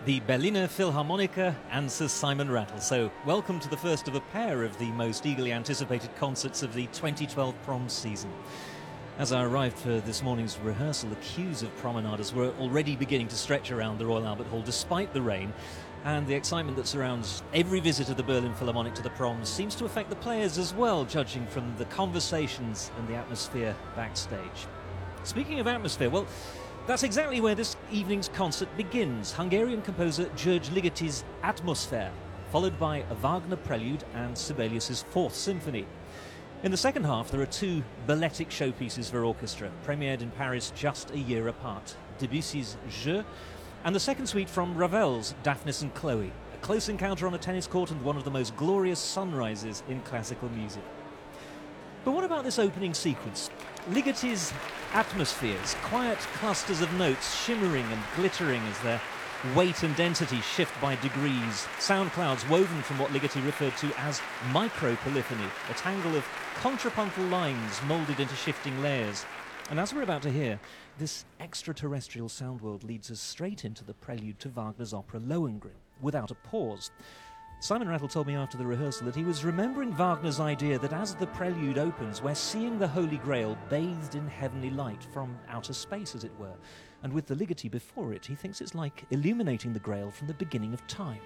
the Berliner Philharmoniker and Sir Simon Rattle. So welcome to the first of a pair of the most eagerly anticipated concerts of the 2012 proms season. As I arrived for this morning's rehearsal, the queues of promenaders were already beginning to stretch around the Royal Albert Hall despite the rain, and the excitement that surrounds every visit of the Berlin Philharmonic to the proms seems to affect the players as well, judging from the conversations and the atmosphere backstage. Speaking of atmosphere, well, that's exactly where this evening's concert begins. Hungarian composer György Ligety's Atmosfér, followed by a Wagner prelude and Sibelius's Fourth Symphony. In the second half, there are two balletic showpieces for orchestra, premiered in Paris just a year apart: Debussy's Jeux and the second suite from Ravel's Daphnis and Chloe, a close encounter on a tennis court and one of the most glorious sunrises in classical music. But what about this opening sequence? Ligety's atmospheres, quiet clusters of notes shimmering and glittering as their weight and density shift by degrees, sound clouds woven from what Ligety referred to as micropolyphony, a tangle of contrapuntal lines moulded into shifting layers. And as we're about to hear, this extraterrestrial sound world leads us straight into the prelude to Wagner's opera Lohengrin, without a pause. Simon Rattle told me after the rehearsal that he was remembering Wagner's idea that as the prelude opens, we're seeing the Holy Grail bathed in heavenly light from outer space, as it were. And with the Ligety before it, he thinks it's like illuminating the Grail from the beginning of time.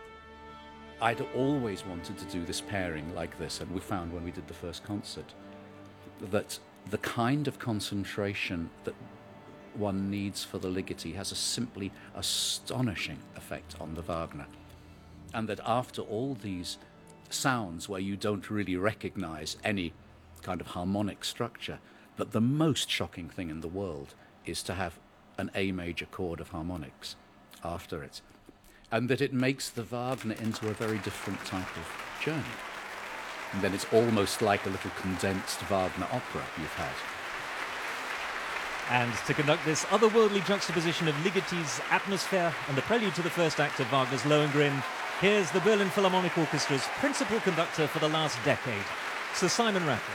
I'd always wanted to do this pairing like this, and we found when we did the first concert that the kind of concentration that one needs for the Ligety has a simply astonishing effect on the Wagner. And that after all these sounds where you don't really recognize any kind of harmonic structure, that the most shocking thing in the world is to have an A major chord of harmonics after it. And that it makes the Wagner into a very different type of journey. And then it's almost like a little condensed Wagner opera you've had. And to conduct this otherworldly juxtaposition of Ligety's Atmosfér and the prelude to the first act of Wagner's Lohengrin, here's the Berlin Philharmonic Orchestra's principal conductor for the last decade, Sir Simon Rattle.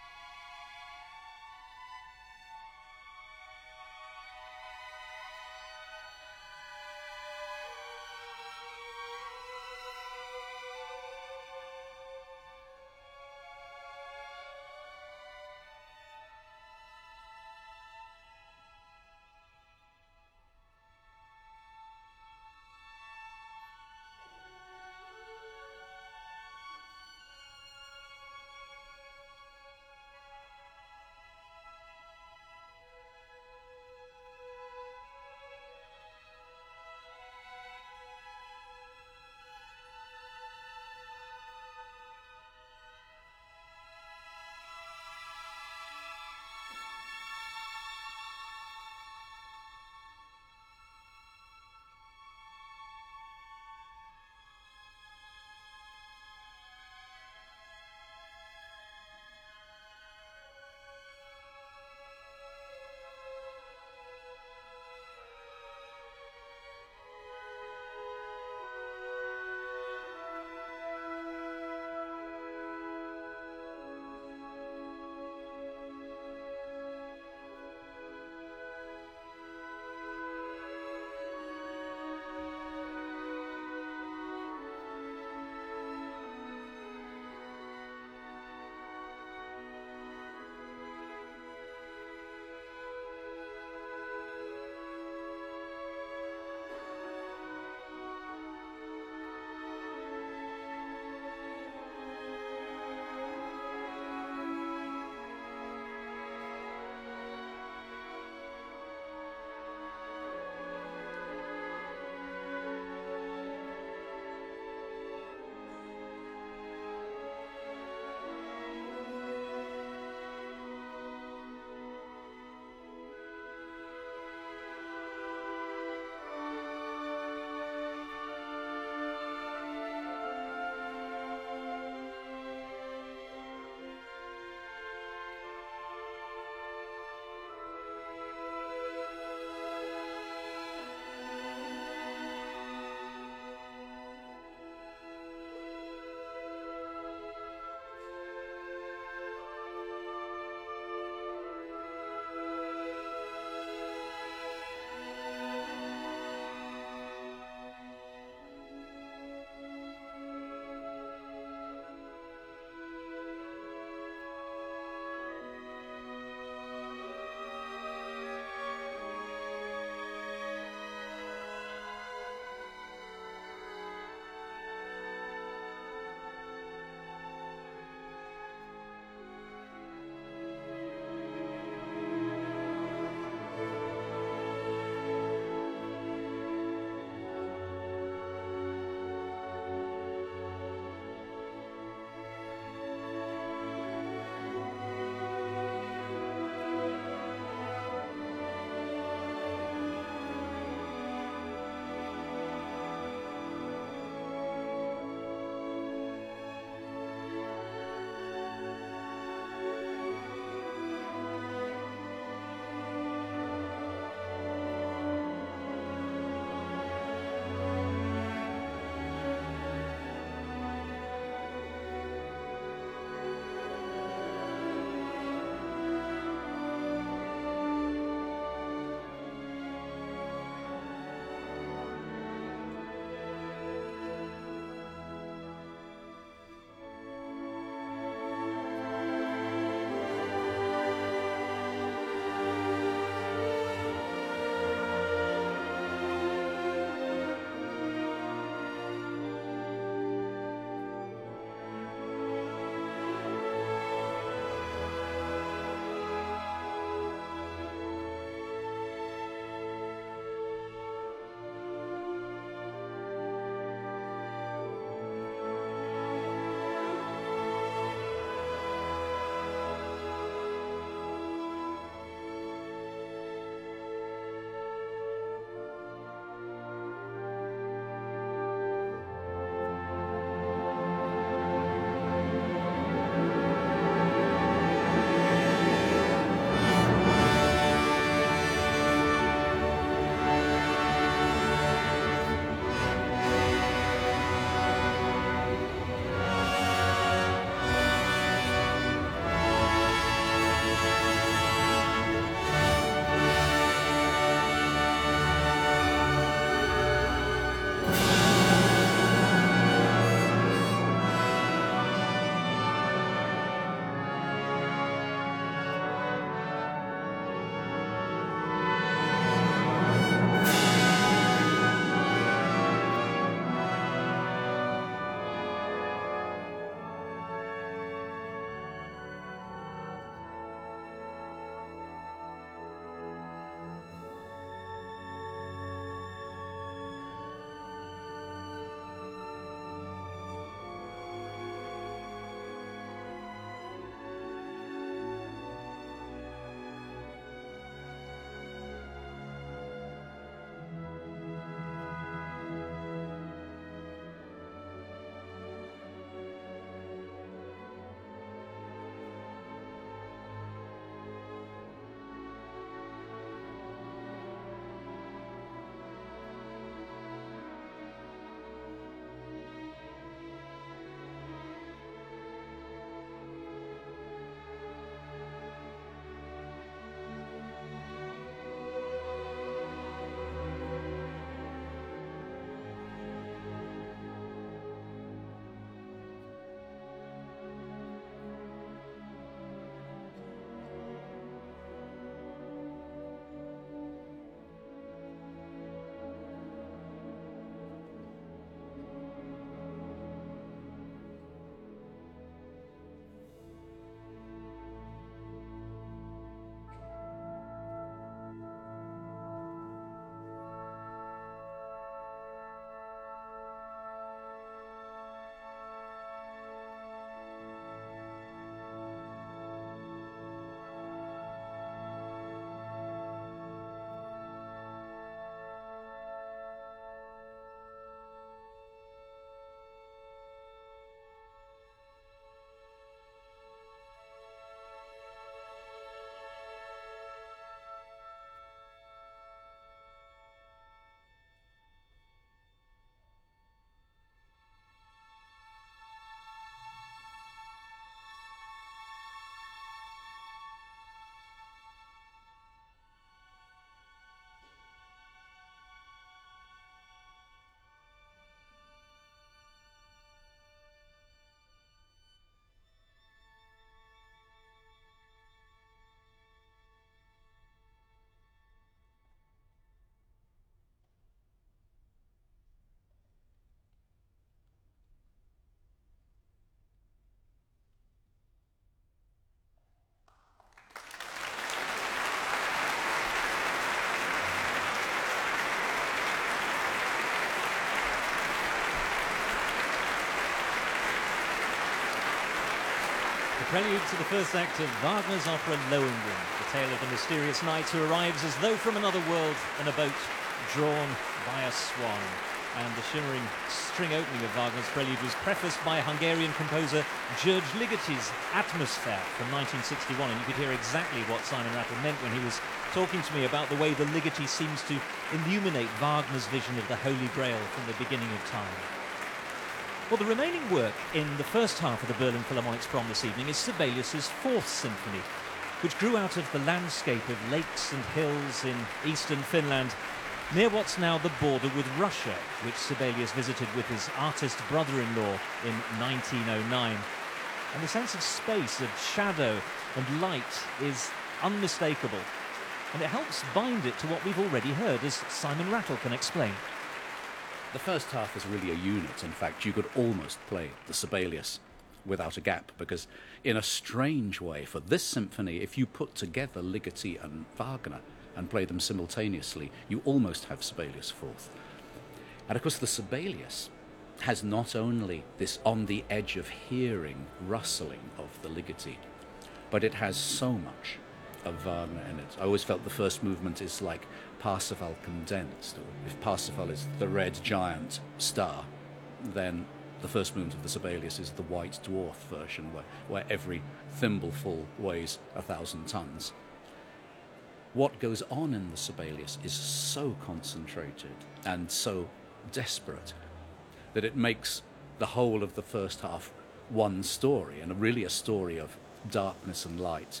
prelude to the first act of Wagner's opera Lohengrin, the tale of the mysterious knight who arrives as though from another world in a boat drawn by a swan. And the shimmering string opening of Wagner's prelude was prefaced by Hungarian composer György Ligety's Atmosphere from 1961, and you could hear exactly what Simon Rattle meant when he was talking to me about the way the Ligeti seems to illuminate Wagner's vision of the Holy Grail from the beginning of time. Well, the remaining work in the first half of the Berlin Philharmonic's prom this evening is Sibelius's Fourth Symphony, which grew out of the landscape of lakes and hills in eastern Finland, near what's now the border with Russia, which Sibelius visited with his artist brother-in-law in 1909. And the sense of space, of shadow and light is unmistakable, and it helps bind it to what we've already heard, as Simon Rattle can explain. The first half is really a unit. In fact, you could almost play the Sibelius without a gap, because in a strange way, for this symphony, if you put together Ligeti and Wagner and play them simultaneously, you almost have Sibelius Fourth. And of course, the Sibelius has not only this on the edge of hearing rustling of the Ligeti, but it has so much of Wagner in it. I always felt the first movement is like Parsifal condensed, or if Parsifal is the red giant star, then the first movement of the Sibelius is the white dwarf version, where every thimbleful weighs 1,000 tons. What goes on in the Sibelius is so concentrated and so desperate that it makes the whole of the first half one story, and really a story of darkness and light.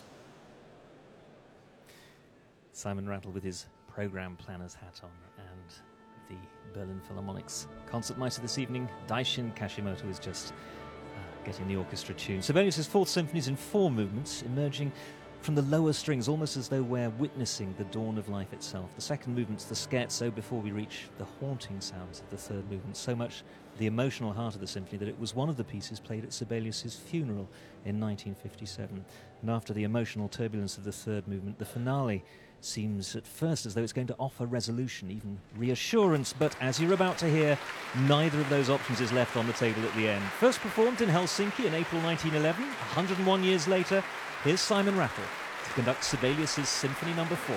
Simon Rattle with his programme planner's hat on, and the Berlin Philharmonic's concertmeister this evening, Daishin Kashimoto, is just getting the orchestra tuned. Sibelius's Fourth Symphony is in 4 movements, emerging from the lower strings, almost as though we're witnessing the dawn of life itself. The second movement's the scherzo before we reach the haunting sounds of the third movement. So much the emotional heart of the symphony that it was one of the pieces played at Sibelius's funeral in 1957. And after the emotional turbulence of the third movement, the finale seems at first as though it's going to offer resolution, even reassurance, but as you're about to hear, neither of those options is left on the table at the end. First performed in Helsinki in April 1911, 101 years later, here's Simon Rattle to conduct Sibelius's Symphony No. 4.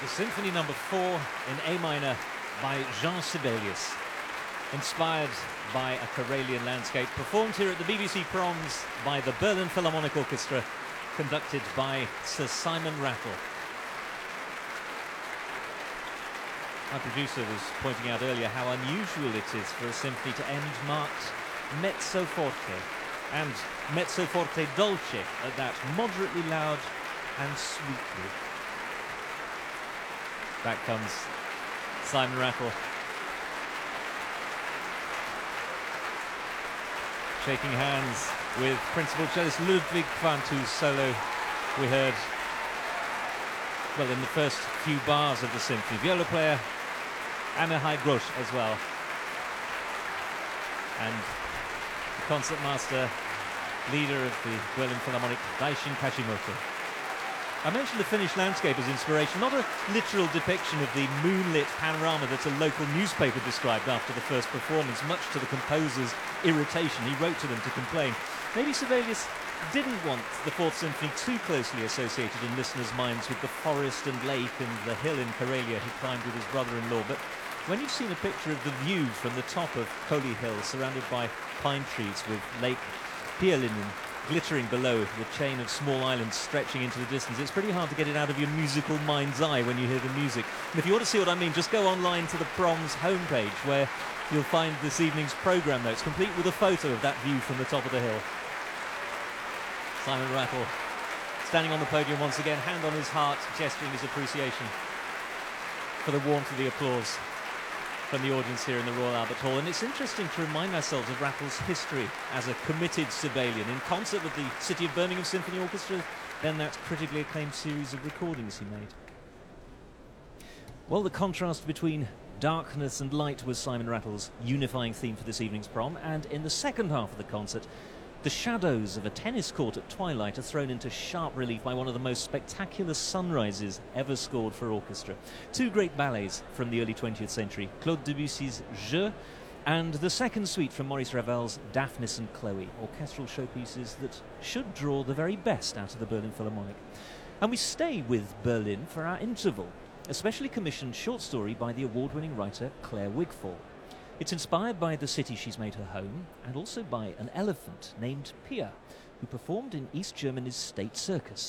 Symphony number 4 in A minor by Jean Sibelius, inspired by a Karelian landscape, performed here at the BBC Proms by the Berlin Philharmonic Orchestra, conducted by Sir Simon Rattle. Our producer was pointing out earlier how unusual it is for a symphony to end marked mezzo forte and mezzo forte dolce at that, moderately loud and sweetly. Back comes Simon Rattle, shaking hands with principal cellist Ludwig Quandt, whose solo we heard, well, in the first few bars of the symphony. Viola player Amihai Grosz as well. And the concertmaster, leader of the Berlin Philharmonic, Daishin Kashimoto. I mentioned the Finnish landscape as inspiration, not a literal depiction of the moonlit panorama that a local newspaper described after the first performance, much to the composer's irritation. He wrote to them to complain. Maybe Sibelius didn't want the Fourth Symphony too closely associated in listeners' minds with the forest and lake and the hill in Karelia he climbed with his brother-in-law, but when you've seen a picture of the view from the top of Koli Hill, surrounded by pine trees with Lake Pielinen glittering below, the chain of small islands stretching into the distance, it's pretty hard to get it out of your musical mind's eye when you hear the music. And if you want to see what I mean, just go online to the Proms homepage, where you'll find this evening's programme notes, complete with a photo of that view from the top of the hill. Simon Rattle standing on the podium once again, hand on his heart, gesturing his appreciation for the warmth of the applause from the audience here in the Royal Albert Hall. And it's interesting to remind ourselves of Rattle's history as a committed Sibelian. In concert with the City of Birmingham Symphony Orchestra, then that critically acclaimed series of recordings he made. Well, the contrast between darkness and light was Simon Rattle's unifying theme for this evening's prom, and in the second half of the concert, the shadows of a tennis court at twilight are thrown into sharp relief by one of the most spectacular sunrises ever scored for orchestra. Two great ballets from the early 20th century, Claude Debussy's Jeux and the second suite from Maurice Ravel's Daphnis and Chloe, orchestral showpieces that should draw the very best out of the Berlin Philharmonic. And we stay with Berlin for our interval, a specially commissioned short story by the award-winning writer Claire Wigfall. It's inspired by the city she's made her home, and also by an elephant named Pia, who performed in East Germany's state circus.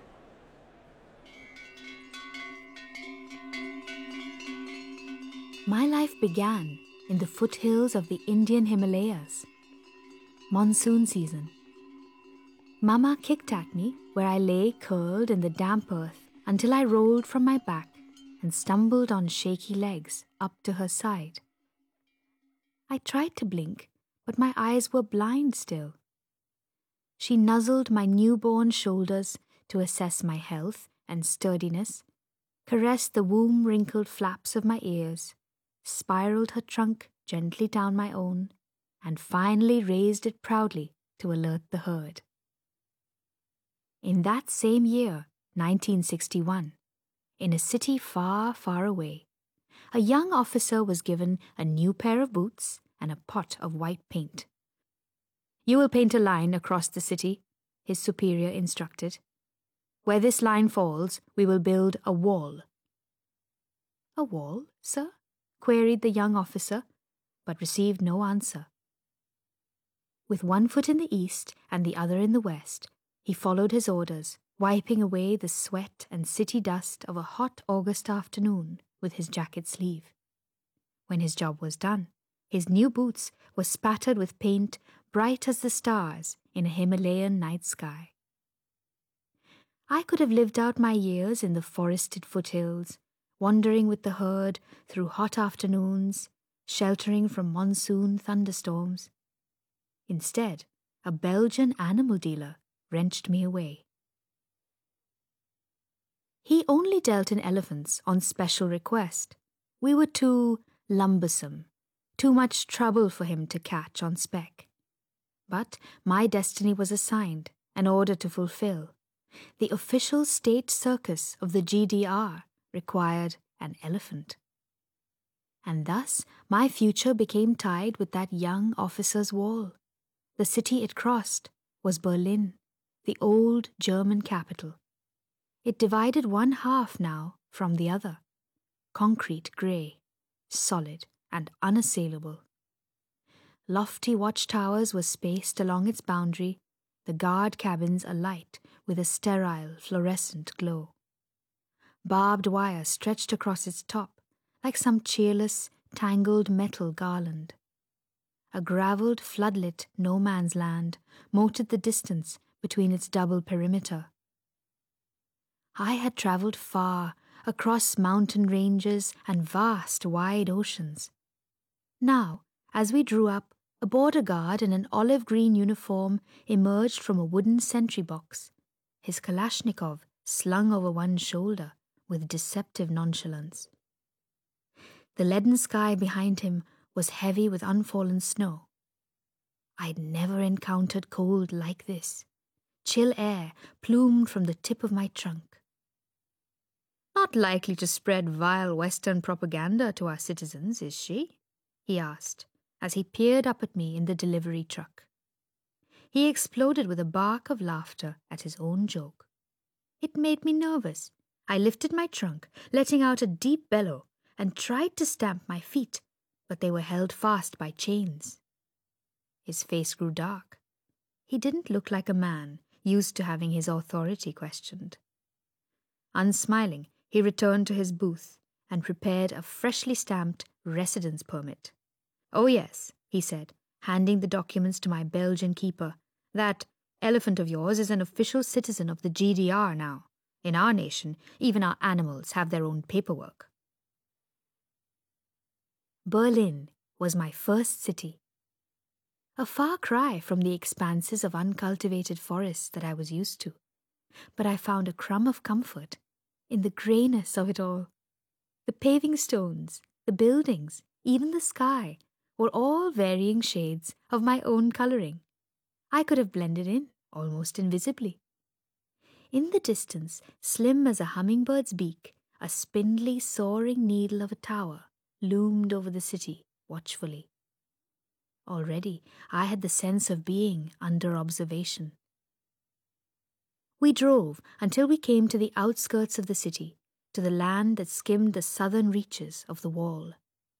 My life began in the foothills of the Indian Himalayas. Monsoon season. Mama kicked at me where I lay curled in the damp earth until I rolled from my back and stumbled on shaky legs up to her side. I tried to blink, but my eyes were blind still. She nuzzled my newborn shoulders to assess my health and sturdiness, caressed the womb-wrinkled flaps of my ears, spiraled her trunk gently down my own, and finally raised it proudly to alert the herd. In that same year, 1961, in a city far, far away, a young officer was given a new pair of boots and a pot of white paint. "You will paint a line across the city," his superior instructed. "Where this line falls, we will build a wall." "A wall, sir?" queried the young officer, but received no answer. With one foot in the east and the other in the west, he followed his orders, wiping away the sweat and city dust of a hot August afternoon with his jacket sleeve. When his job was done, his new boots were spattered with paint bright as the stars in a Himalayan night sky. I could have lived out my years in the forested foothills, wandering with the herd through hot afternoons, sheltering from monsoon thunderstorms. Instead, a Belgian animal dealer wrenched me away. He only dealt in elephants on special request. We were too lumbersome, too much trouble for him to catch on spec. But my destiny was assigned, an order to fulfill. The official state circus of the GDR required an elephant. And thus my future became tied with that young officer's wall. The city it crossed was Berlin, the old German capital. It divided one half now from the other, concrete grey, solid and unassailable. Lofty watchtowers were spaced along its boundary, the guard cabins alight with a sterile, fluorescent glow. Barbed wire stretched across its top like some cheerless, tangled metal garland. A gravelled, floodlit no-man's land moated the distance between its double perimeter. I had travelled far, across mountain ranges and vast, wide oceans. Now, as we drew up, a border guard in an olive-green uniform emerged from a wooden sentry box, his Kalashnikov slung over one shoulder with deceptive nonchalance. The leaden sky behind him was heavy with unfallen snow. I'd never encountered cold like this. Chill air plumed from the tip of my trunk. "Not likely to spread vile Western propaganda to our citizens, is she?" he asked, as he peered up at me in the delivery truck. He exploded with a bark of laughter at his own joke. It made me nervous. I lifted my trunk, letting out a deep bellow, and tried to stamp my feet, but they were held fast by chains. His face grew dark. He didn't look like a man used to having his authority questioned. Unsmiling, he returned to his booth and prepared a freshly stamped residence permit. "Oh yes," he said, handing the documents to my Belgian keeper. "That elephant of yours is an official citizen of the GDR now. In our nation, even our animals have their own paperwork." Berlin was my first city. A far cry from the expanses of uncultivated forests that I was used to, but I found a crumb of comfort in the greyness of it all. The paving stones, the buildings, even the sky were all varying shades of my own colouring. I could have blended in, almost invisibly. In the distance, slim as a hummingbird's beak, a spindly, soaring needle of a tower loomed over the city watchfully. Already I had the sense of being under observation. We drove until we came to the outskirts of the city, to the land that skimmed the southern reaches of the wall.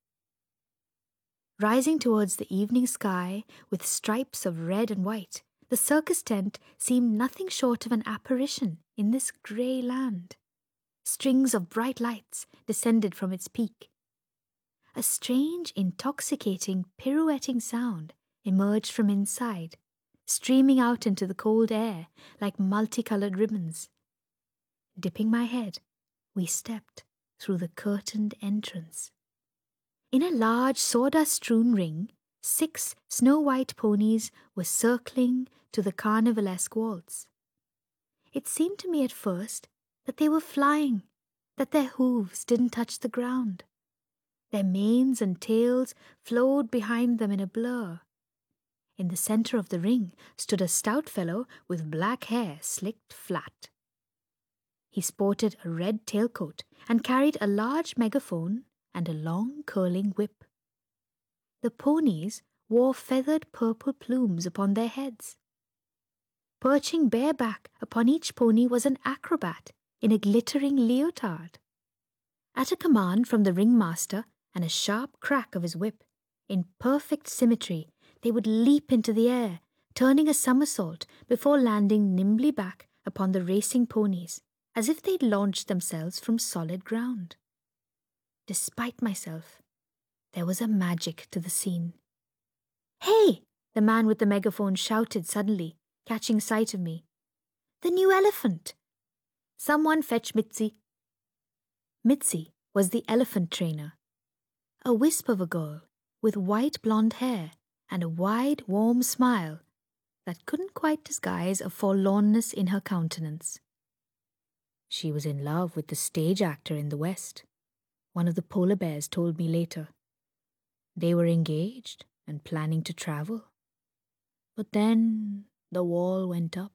Rising towards the evening sky with stripes of red and white, the circus tent seemed nothing short of an apparition in this grey land. Strings of bright lights descended from its peak. A strange, intoxicating, pirouetting sound emerged from inside, streaming out into the cold air like multicolored ribbons. Dipping my head, we stepped through the curtained entrance. In a large sawdust-strewn ring, 6 snow-white ponies were circling to the carnivalesque waltz. It seemed to me at first that they were flying, that their hooves didn't touch the ground. Their manes and tails flowed behind them in a blur. In the center of the ring stood a stout fellow with black hair slicked flat. He sported a red tailcoat and carried a large megaphone and a long curling whip. The ponies wore feathered purple plumes upon their heads. Perching bareback upon each pony was an acrobat in a glittering leotard. At a command from the ringmaster and a sharp crack of his whip, in perfect symmetry, they would leap into the air, turning a somersault before landing nimbly back upon the racing ponies, as if they'd launched themselves from solid ground. Despite myself, there was a magic to the scene. "Hey!" the man with the megaphone shouted suddenly, catching sight of me. "The new elephant! Someone fetch Mitzi." Mitzi was the elephant trainer, a wisp of a girl with white blonde hair and a wide, warm smile that couldn't quite disguise a forlornness in her countenance. She was in love with the stage actor in the West, one of the polar bears told me later. They were engaged and planning to travel. But then the wall went up.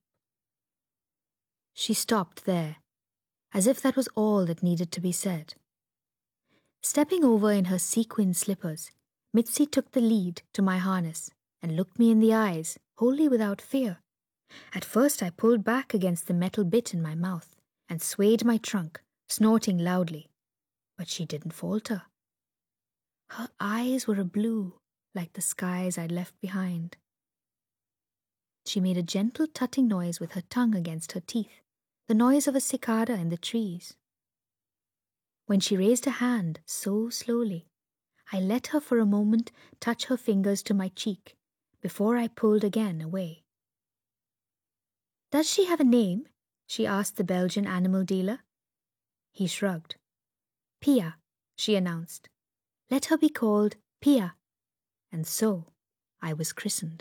She stopped there, as if that was all that needed to be said. Stepping over in her sequin slippers, Mitzi took the lead to my harness and looked me in the eyes, wholly without fear. At first I pulled back against the metal bit in my mouth and swayed my trunk, snorting loudly, but she didn't falter. Her eyes were a blue, like the skies I'd left behind. She made a gentle tutting noise with her tongue against her teeth, the noise of a cicada in the trees. When she raised a hand so slowly, I let her for a moment touch her fingers to my cheek before I pulled again away. "Does she have a name?" she asked the Belgian animal dealer. He shrugged. "Pia," she announced. "Let her be called Pia." And so I was christened.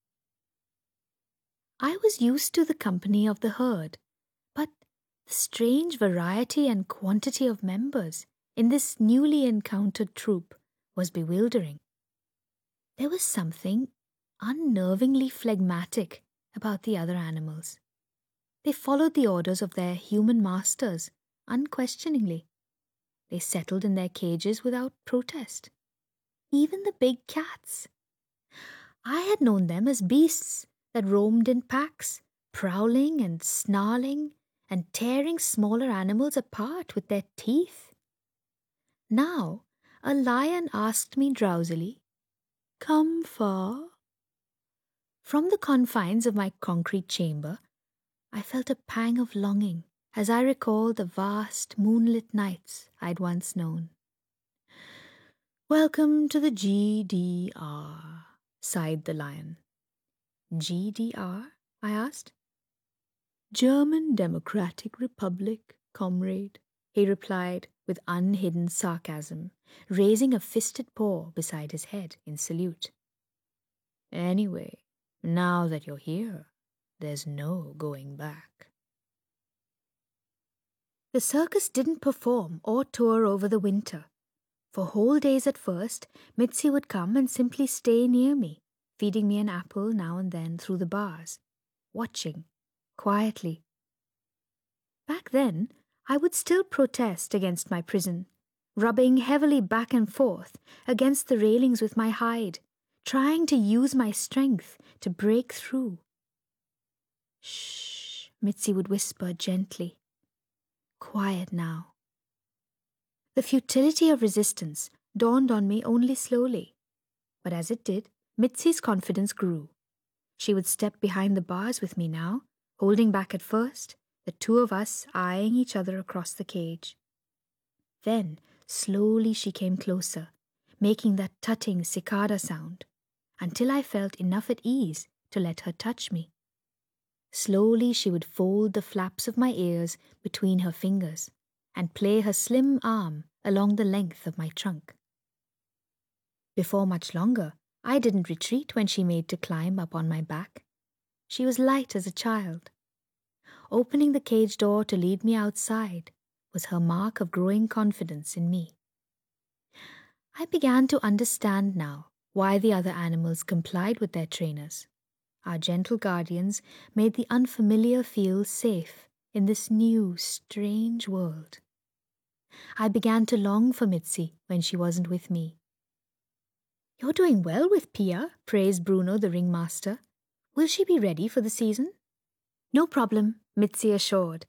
I was used to the company of the herd, but the strange variety and quantity of members in this newly encountered troop was bewildering. There was something unnervingly phlegmatic about the other animals. They followed the orders of their human masters unquestioningly. They settled in their cages without protest. Even the big cats. I had known them as beasts that roamed in packs, prowling and snarling and tearing smaller animals apart with their teeth. Now, a lion asked me drowsily, "Come far?" From the confines of my concrete chamber, I felt a pang of longing as I recalled the vast moonlit nights I'd once known. "Welcome to the GDR, sighed the lion. "GDR?" I asked. "German Democratic Republic, comrade," he replied with unhidden sarcasm, raising a fisted paw beside his head in salute. "Anyway, now that you're here, there's no going back." The circus didn't perform or tour over the winter. For whole days at first, Mitzi would come and simply stay near me, feeding me an apple now and then through the bars, watching, quietly. Back then, I would still protest against my prison, rubbing heavily back and forth against the railings with my hide, trying to use my strength to break through. "Shh," Mitzi would whisper gently. "Quiet now." The futility of resistance dawned on me only slowly, but as it did, Mitzi's confidence grew. She would step behind the bars with me now, holding back at first, the two of us eyeing each other across the cage. Then, slowly she came closer, making that tutting cicada sound, until I felt enough at ease to let her touch me. Slowly she would fold the flaps of my ears between her fingers and play her slim arm along the length of my trunk. Before much longer, I didn't retreat when she made to climb up on my back. She was light as a child. Opening the cage door to lead me outside was her mark of growing confidence in me. I began to understand now why the other animals complied with their trainers. Our gentle guardians made the unfamiliar feel safe in this new, strange world. I began to long for Mitzi when she wasn't with me. "You're doing well with Pia," praised Bruno, the ringmaster. "Will she be ready for the season?" "No problem," Mitzi assured.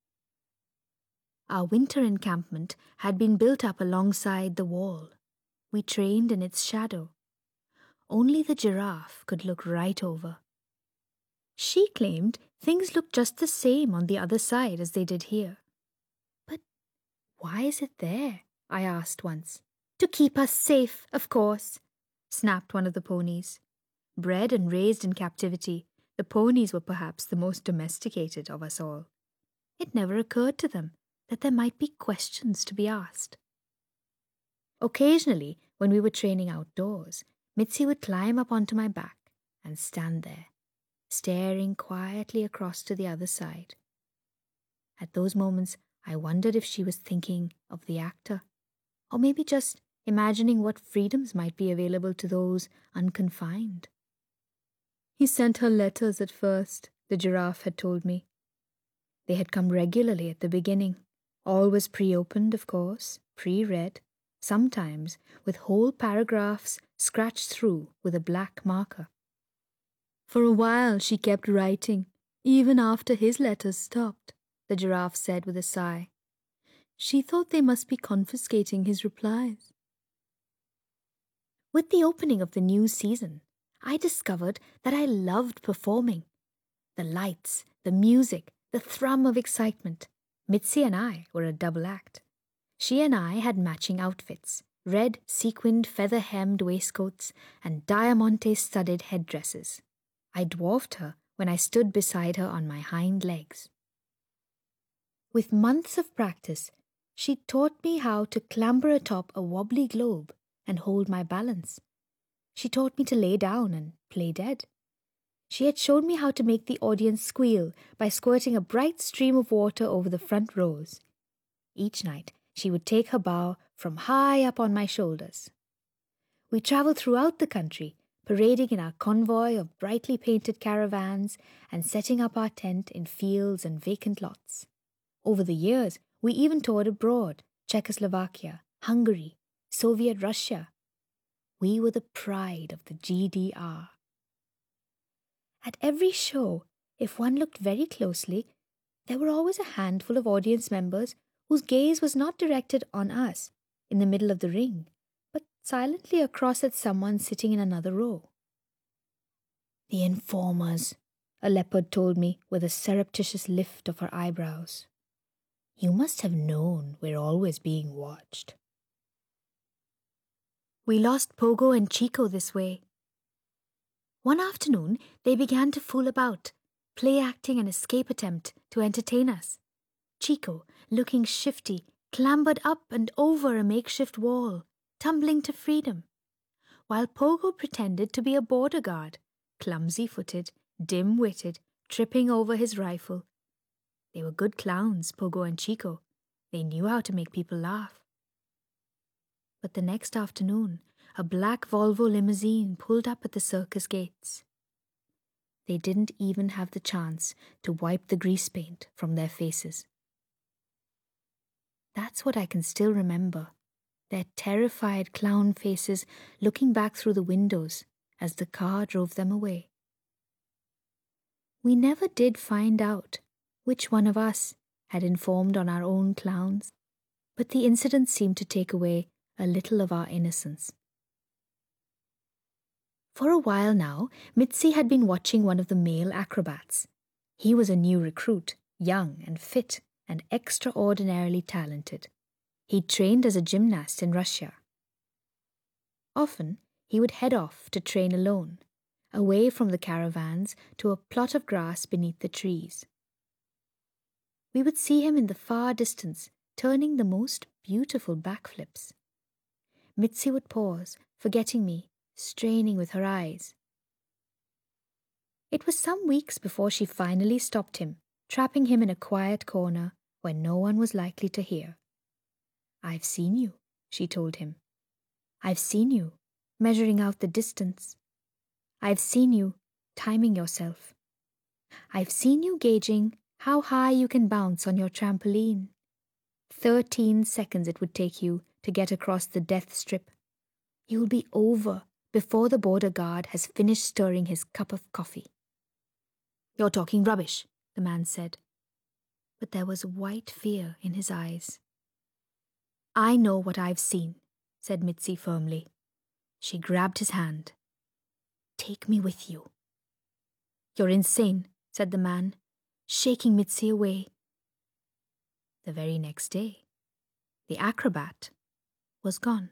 Our winter encampment had been built up alongside the wall. We trained in its shadow. Only the giraffe could look right over. She claimed things looked just the same on the other side as they did here. "But why is it there?" I asked once. "To keep us safe, of course," snapped one of the ponies. Bred and raised in captivity, the ponies were perhaps the most domesticated of us all. It never occurred to them that there might be questions to be asked. Occasionally, when we were training outdoors, Mitzi would climb up onto my back and stand there, staring quietly across to the other side. At those moments, I wondered if she was thinking of the actor, or maybe just imagining what freedoms might be available to those unconfined. "He sent her letters at first," the giraffe had told me. They had come regularly at the beginning. All was pre-opened, of course, pre-read, sometimes with whole paragraphs scratched through with a black marker. "For a while she kept writing, even after his letters stopped," the giraffe said with a sigh. She thought they must be confiscating his replies. With the opening of the new season, I discovered that I loved performing. The lights, the music, the thrum of excitement. Mitzi and I were a double act. She and I had matching outfits, red sequined feather-hemmed waistcoats and diamante-studded headdresses. I dwarfed her when I stood beside her on my hind legs. With months of practice, she taught me how to clamber atop a wobbly globe and hold my balance. She taught me to lay down and play dead. She had shown me how to make the audience squeal by squirting a bright stream of water over the front rows. Each night, she would take her bow from high up on my shoulders. We travelled throughout the country, parading in our convoy of brightly painted caravans and setting up our tent in fields and vacant lots. Over the years, we even toured abroad, Czechoslovakia, Hungary, Soviet Russia. We were the pride of the GDR. At every show, if one looked very closely, there were always a handful of audience members whose gaze was not directed on us in the middle of the ring, but silently across at someone sitting in another row. "The informers," a leopard told me with a surreptitious lift of her eyebrows. "You must have known we're always being watched." We lost Pogo and Chico this way. One afternoon, they began to fool about, play-acting an escape attempt to entertain us. Chico, looking shifty, clambered up and over a makeshift wall, tumbling to freedom, while Pogo pretended to be a border guard, clumsy-footed, dim-witted, tripping over his rifle. They were good clowns, Pogo and Chico. They knew how to make people laugh. But the next afternoon, a black Volvo limousine pulled up at the circus gates. They didn't even have the chance to wipe the grease paint from their faces. That's what I can still remember, their terrified clown faces looking back through the windows as the car drove them away. We never did find out which one of us had informed on our own clowns, but the incident seemed to take away a little of our innocence. For a while now, Mitzi had been watching one of the male acrobats. He was a new recruit, young and fit and extraordinarily talented. He'd trained as a gymnast in Russia. Often, he would head off to train alone, away from the caravans to a plot of grass beneath the trees. We would see him in the far distance, turning the most beautiful backflips. Mitzi would pause, forgetting me, straining with her eyes. It was some weeks before she finally stopped him, trapping him in a quiet corner where no one was likely to hear. "I've seen you," she told him. "I've seen you, measuring out the distance. I've seen you, timing yourself. I've seen you gauging how high you can bounce on your trampoline. 13 seconds it would take you to get across the death strip. You'll be over before the border guard has finished stirring his cup of coffee." "You're talking rubbish," the man said. But there was white fear in his eyes. "I know what I've seen," said Mitzi firmly. She grabbed his hand. "Take me with you." "You're insane," said the man, shaking Mitzi away. The very next day, the acrobat was gone.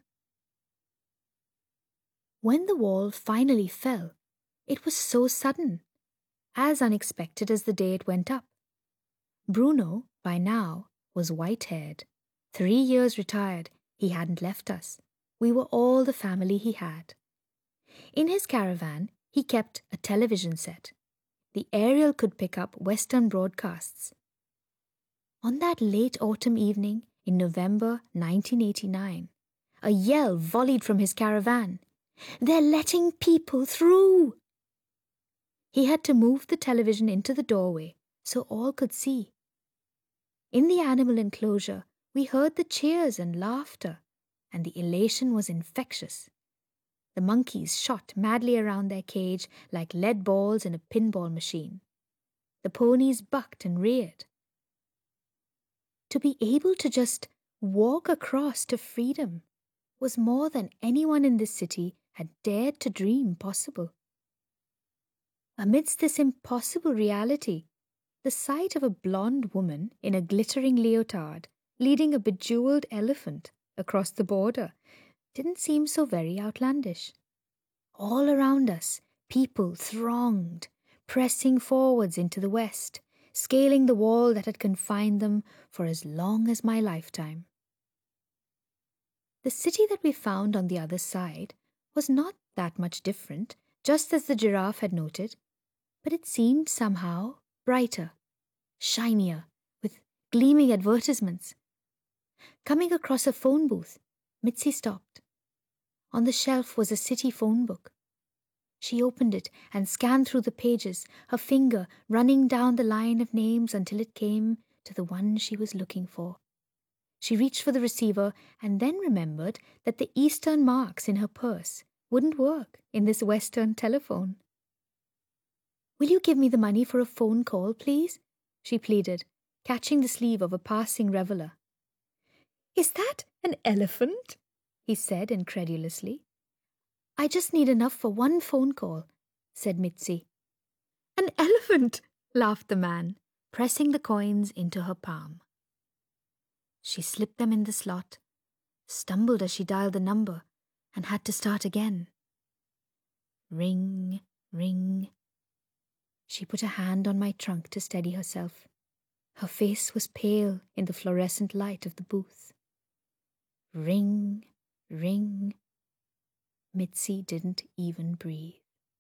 When the wall finally fell, it was so sudden, as unexpected as the day it went up. Bruno, by now, was white-haired. 3 years retired, he hadn't left us. We were all the family he had. In his caravan, he kept a television set. The aerial could pick up Western broadcasts. On that late autumn evening in November 1989, a yell volleyed from his caravan. "They're letting people through!" He had to move the television into the doorway so all could see. In the animal enclosure, we heard the cheers and laughter, and the elation was infectious. The monkeys shot madly around their cage like lead balls in a pinball machine. The ponies bucked and reared. To be able to just walk across to freedom was more than anyone in this city had dared to dream possible. Amidst this impossible reality, the sight of a blonde woman in a glittering leotard leading a bejeweled elephant across the border didn't seem so very outlandish. All around us, people thronged, pressing forwards into the west, scaling the wall that had confined them for as long as my lifetime. The city that we found on the other side was not that much different, just as the giraffe had noted, but it seemed somehow brighter, shinier, with gleaming advertisements. Coming across a phone booth, Mitzi stopped. On the shelf was a city phone book. She opened it and scanned through the pages, her finger running down the line of names until it came to the one she was looking for. She reached for the receiver and then remembered that the Eastern marks in her purse wouldn't work in this Western telephone. "Will you give me the money for a phone call, please?" she pleaded, catching the sleeve of a passing reveller. "Is that an elephant?" he said incredulously. "I just need enough for one phone call," said Mitzi. "An elephant!" laughed the man, pressing the coins into her palm. She slipped them in the slot, stumbled as she dialed the number, and had to start again. Ring, ring. She put a hand on my trunk to steady herself. Her face was pale in the fluorescent light of the booth. Ring, ring. Mitzi didn't even breathe.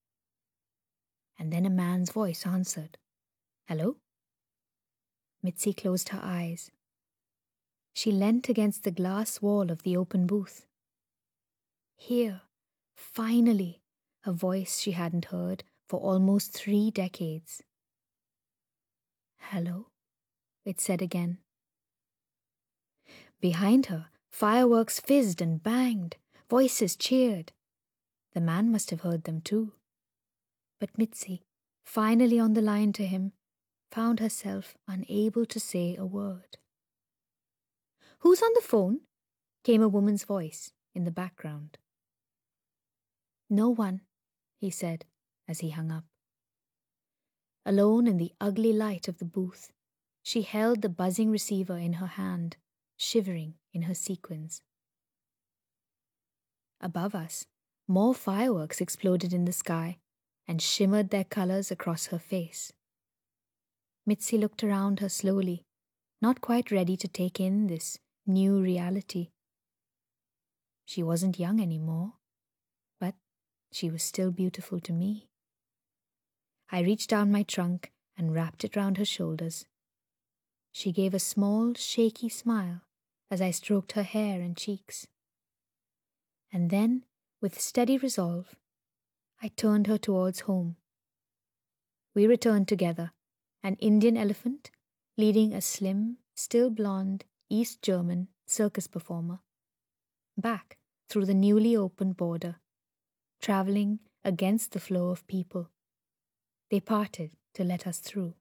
And then a man's voice answered. "Hello?" Mitzi closed her eyes. She leant against the glass wall of the open booth. Here, finally, a voice she hadn't heard for almost 3 decades. "Hello," it said again. Behind her, fireworks fizzed and banged. Voices cheered. The man must have heard them too. But Mitzi, finally on the line to him, found herself unable to say a word. "Who's on the phone?" came a woman's voice in the background. "No one," he said as he hung up. Alone in the ugly light of the booth, she held the buzzing receiver in her hand, shivering in her sequins. Above us, more fireworks exploded in the sky and shimmered their colors across her face. Mitzi looked around her slowly, not quite ready to take in this new reality. She wasn't young anymore, but she was still beautiful to me. I reached down my trunk and wrapped it round her shoulders. She gave a small, shaky smile as I stroked her hair and cheeks. And then, with steady resolve, I turned her towards home. We returned together, an Indian elephant leading a slim, still blonde East German circus performer, back through the newly opened border, travelling against the flow of people. They parted to let us through.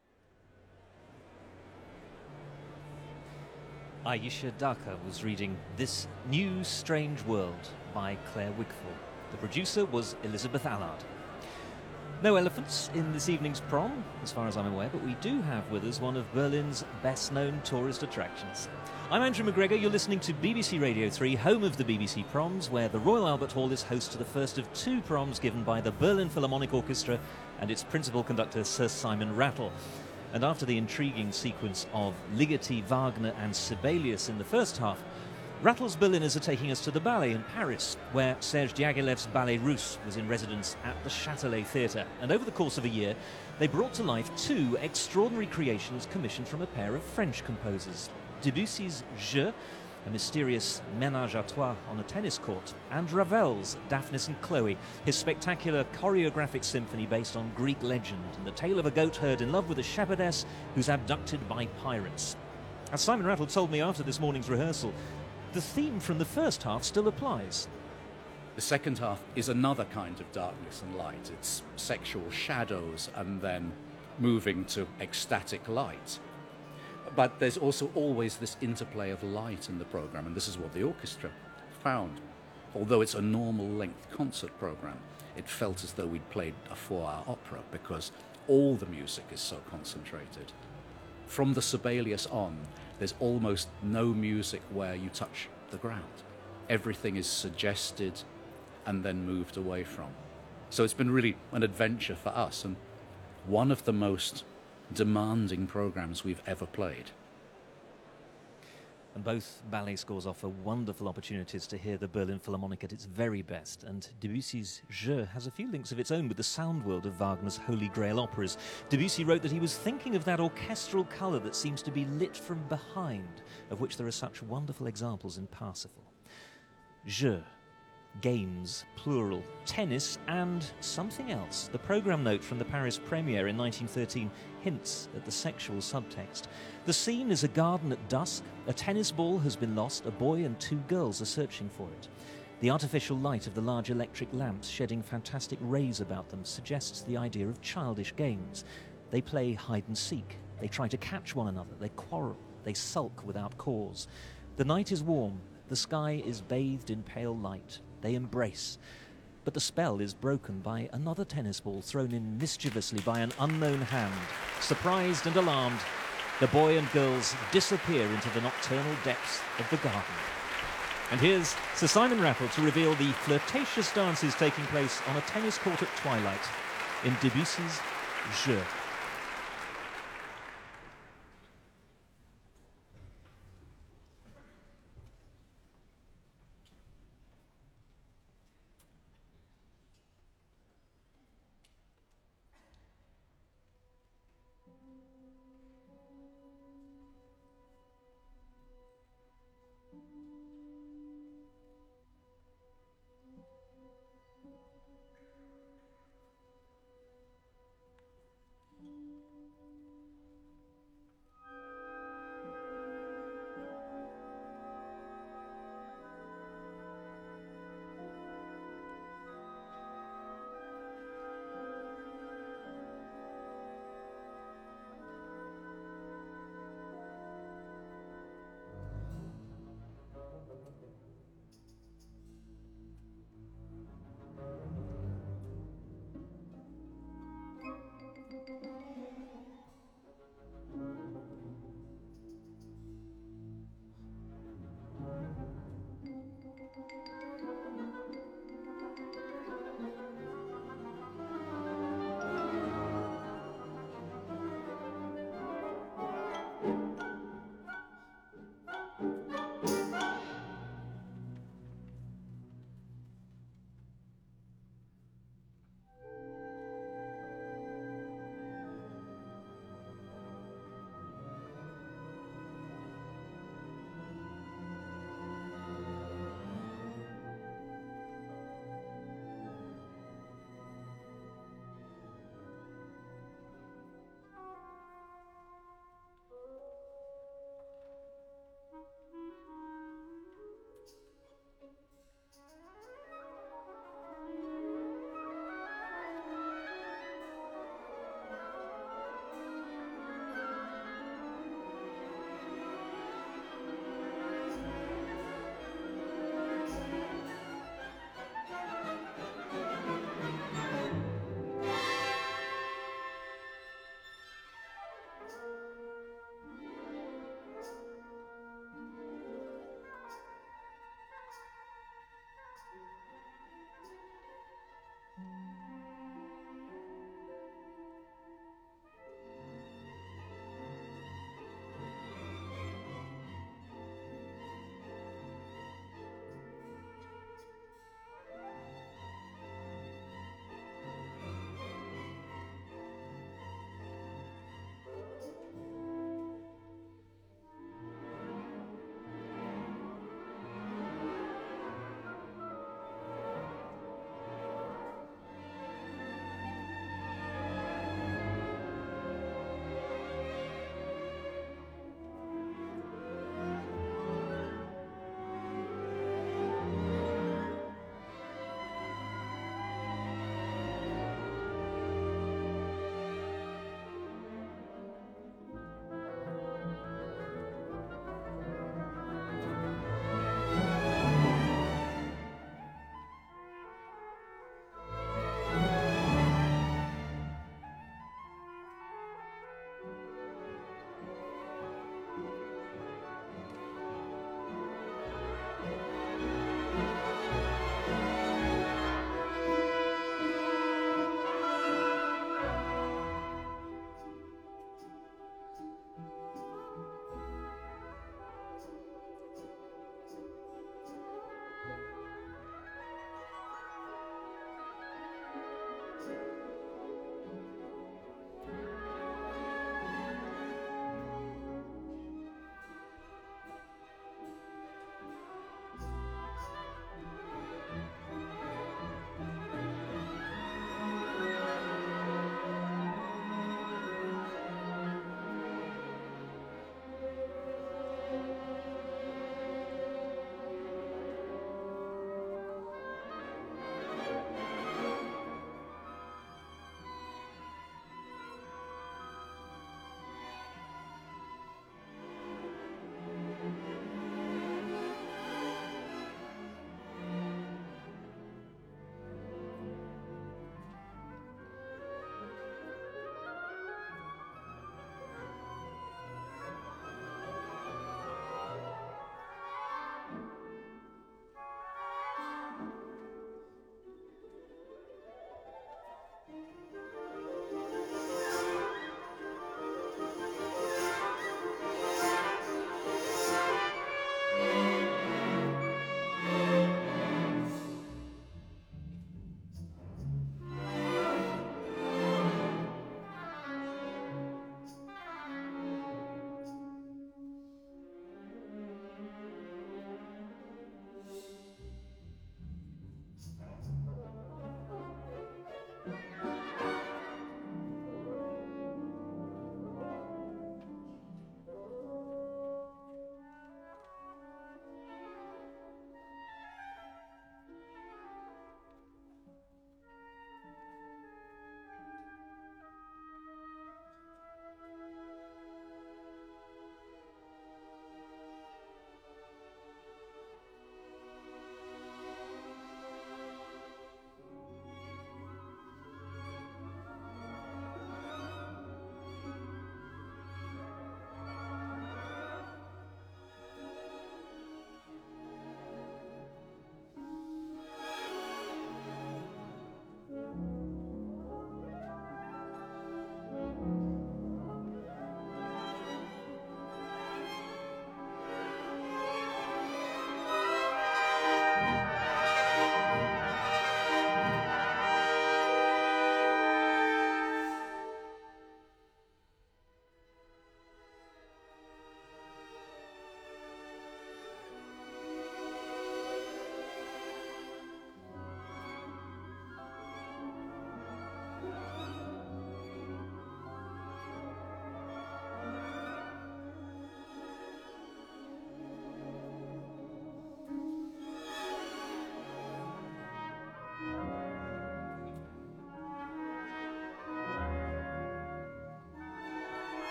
Ayesha Dhaka was reading This New Strange World by Claire Wigfall. The producer was Elizabeth Allard. No elephants in this evening's prom, as far as I'm aware, but we do have with us one of Berlin's best-known tourist attractions. I'm Andrew McGregor. You're listening to BBC Radio 3, home of the BBC Proms, where the Royal Albert Hall is host to the first of 2 proms given by the Berlin Philharmonic Orchestra and its principal conductor, Sir Simon Rattle. And after the intriguing sequence of Ligeti, Wagner and Sibelius in the first half, Rattle's Berliners are taking us to the ballet in Paris, where Serge Diaghilev's Ballet Russe was in residence at the Châtelet Theatre. And over the course of a year, they brought to life 2 extraordinary creations commissioned from a pair of French composers. Debussy's Jeux, a mysterious ménage à trois on a tennis court, and Ravel's Daphnis and Chloe, his spectacular choreographic symphony based on Greek legend and the tale of a goatherd in love with a shepherdess who's abducted by pirates. As Simon Rattle told me after this morning's rehearsal, the theme from the first half still applies. The second half is another kind of darkness and light. It's sexual shadows and then moving to ecstatic light. But there's also always this interplay of light in the program, and this is what the orchestra found. Although it's a normal length concert program, it felt as though we'd played a 4-hour opera because all the music is so concentrated. From the Sibelius on, there's almost no music where you touch the ground. Everything is suggested and then moved away from. So it's been really an adventure for us, and one of the most demanding programs we've ever played. And both ballet scores offer wonderful opportunities to hear the Berlin Philharmonic at its very best, and Debussy's Jeux has a few links of its own with the sound world of Wagner's Holy Grail operas. Debussy wrote that he was thinking of that orchestral colour that seems to be lit from behind, of which there are such wonderful examples in Parsifal. Jeux. Games, plural, tennis, and something else. The programme note from the Paris premiere in 1913 hints at the sexual subtext. The scene is a garden at dusk. A tennis ball has been lost. A boy and 2 girls are searching for it. The artificial light of the large electric lamps shedding fantastic rays about them suggests the idea of childish games. They play hide and seek. They try to catch one another. They quarrel. They sulk without cause. The night is warm. The sky is bathed in pale light. They embrace. But the spell is broken by another tennis ball thrown in mischievously by an unknown hand. Surprised and alarmed, the boy and girls disappear into the nocturnal depths of the garden. And here's Sir Simon Rattle to reveal the flirtatious dances taking place on a tennis court at twilight in Debussy's Jeux.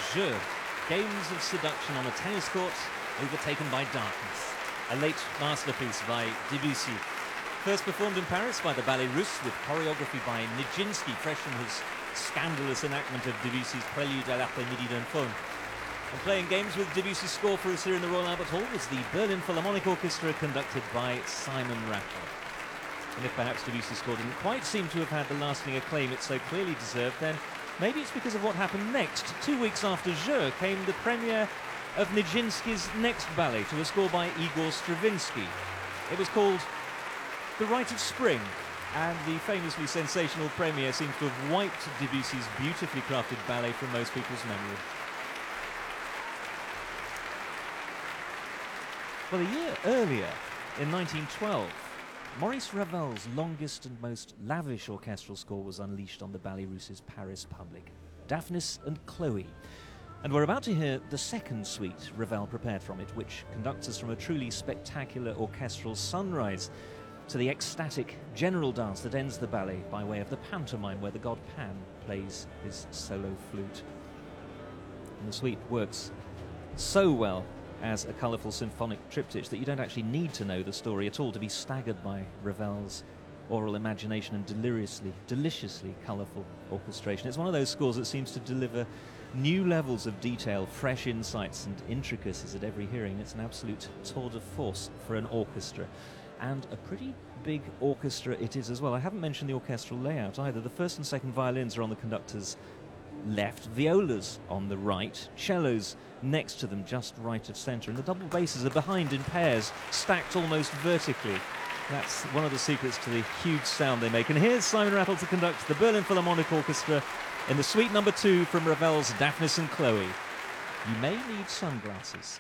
Jeux, Games of Seduction on a tennis court overtaken by darkness. A late masterpiece by Debussy. First performed in Paris by the Ballet Russe with choreography by Nijinsky, fresh from his scandalous enactment of Debussy's Prélude à l'après-midi d'un faune. And playing games with Debussy's score for us here in the Royal Albert Hall was the Berlin Philharmonic Orchestra, conducted by Simon Rattle. And if perhaps Debussy's score didn't quite seem to have had the lasting acclaim it so clearly deserved, then maybe it's because of what happened next. 2 weeks after Jeux came the premiere of Nijinsky's next ballet to a score by Igor Stravinsky. It was called The Rite of Spring, and the famously sensational premiere seems to have wiped Debussy's beautifully crafted ballet from most people's memory. Well, a year earlier, in 1912, Maurice Ravel's longest and most lavish orchestral score was unleashed on the Ballet Russe's Paris public, Daphnis and Chloe. And we're about to hear the second suite Ravel prepared from it, which conducts us from a truly spectacular orchestral sunrise to the ecstatic general dance that ends the ballet by way of the pantomime, where the god Pan plays his solo flute. And the suite works so well as a colourful symphonic triptych that you don't actually need to know the story at all to be staggered by Ravel's oral imagination and deliciously colourful orchestration. It's one of those scores that seems to deliver new levels of detail, fresh insights and intricacies at every hearing. It's an absolute tour de force for an orchestra, and a pretty big orchestra it is as well. I haven't mentioned the orchestral layout either. The first and second violins are on the conductor's left, violas on the right, cellos next to them just right of centre, and the double basses are behind in pairs, stacked almost vertically. That's one of the secrets to the huge sound they make. And here's Simon Rattle to conduct the Berlin Philharmonic Orchestra in the suite number 2 from Ravel's Daphnis and Chloe. You may need sunglasses.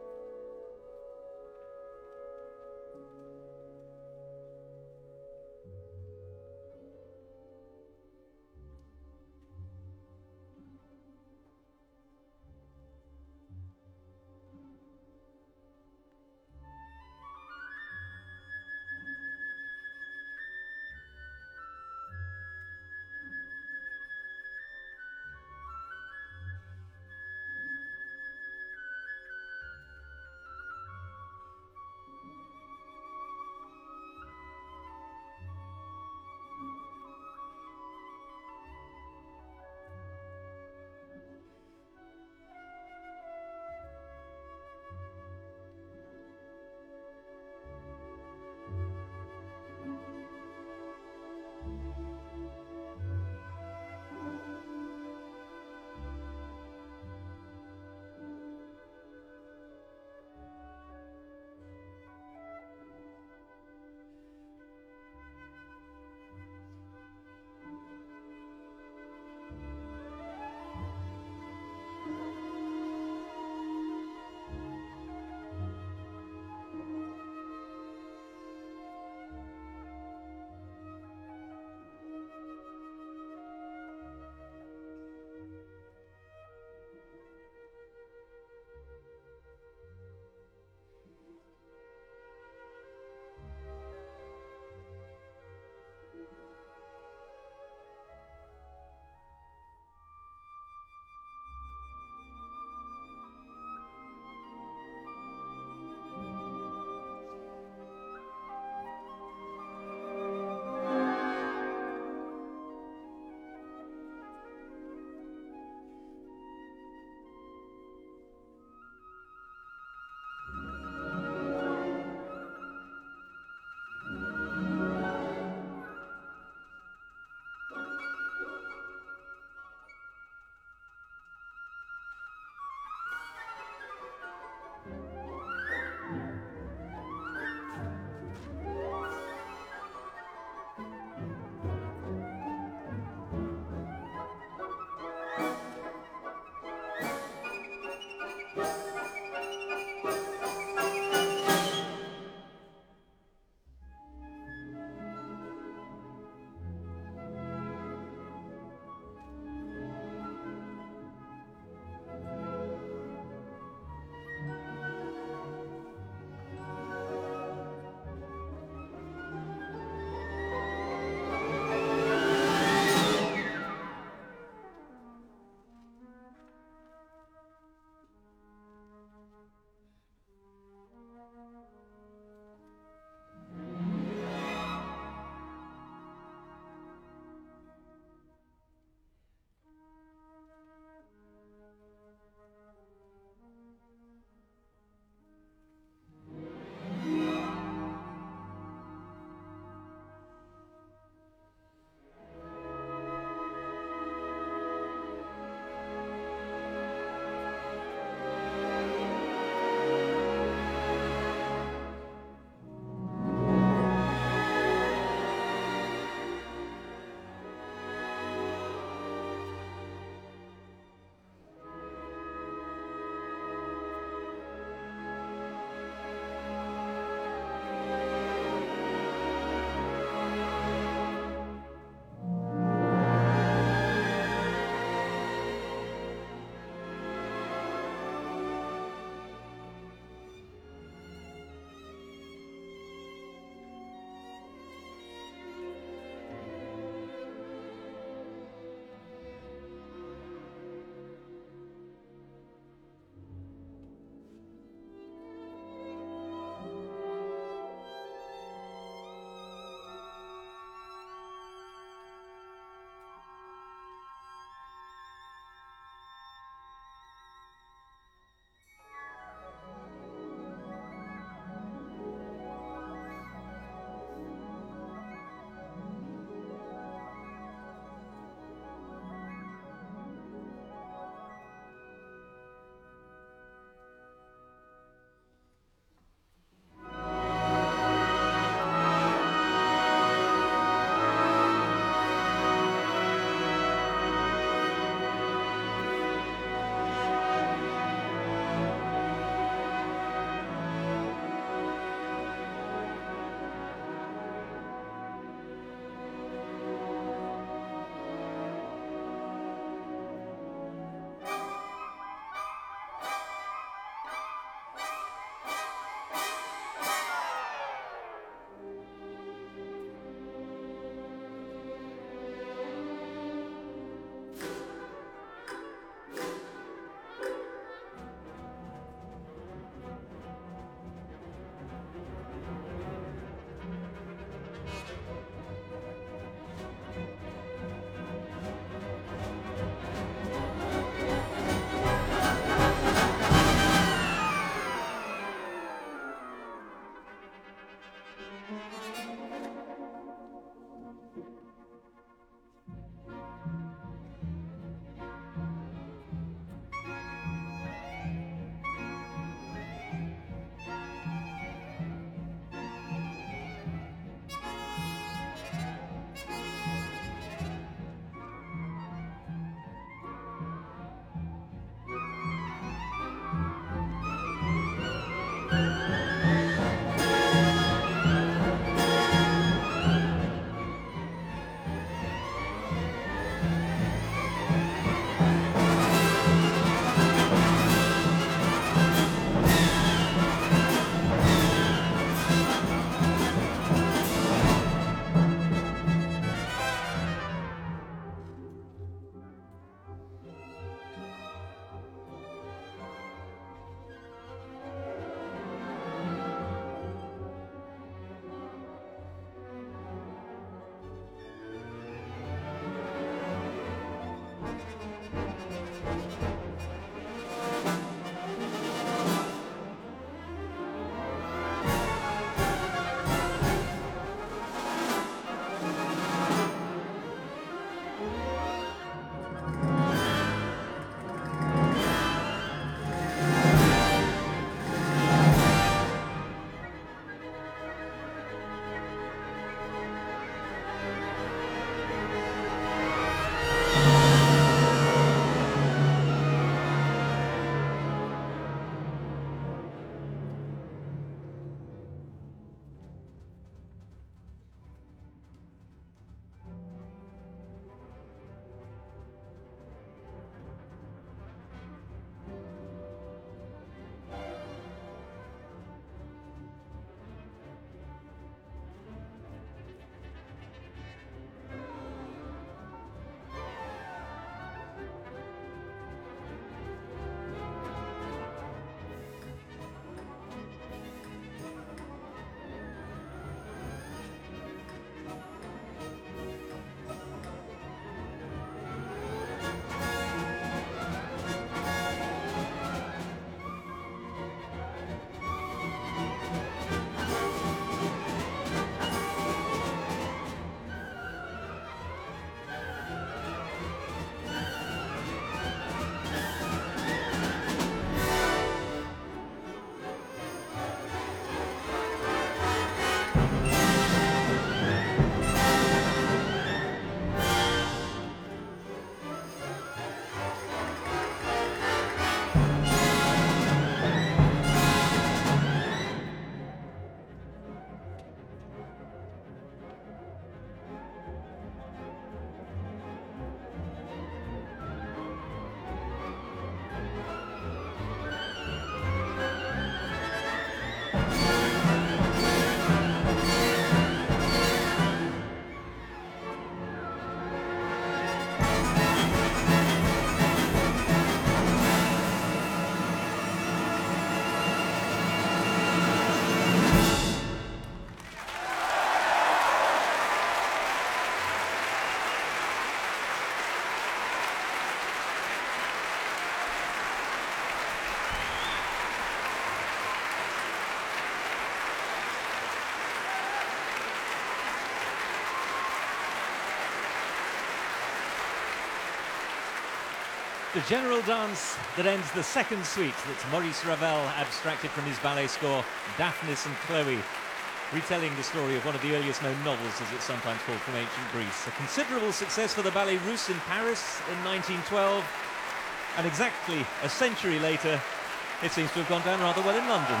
The general dance that ends the second suite that Maurice Ravel abstracted from his ballet score, Daphnis and Chloe, retelling the story of one of the earliest known novels, as it's sometimes called, from ancient Greece. A considerable success for the Ballet Russe in Paris in 1912, and exactly a century later, it seems to have gone down rather well in London.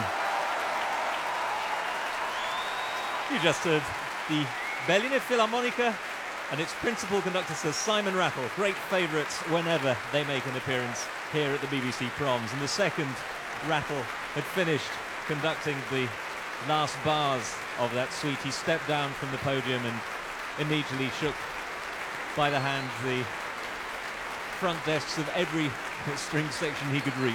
You just heard the Berliner Philharmoniker and its principal conductor, Sir Simon Rattle, great favourites whenever they make an appearance here at the BBC Proms. And the second Rattle had finished conducting the last bars of that suite, he stepped down from the podium and immediately shook by the hand the front desks of every string section he could reach.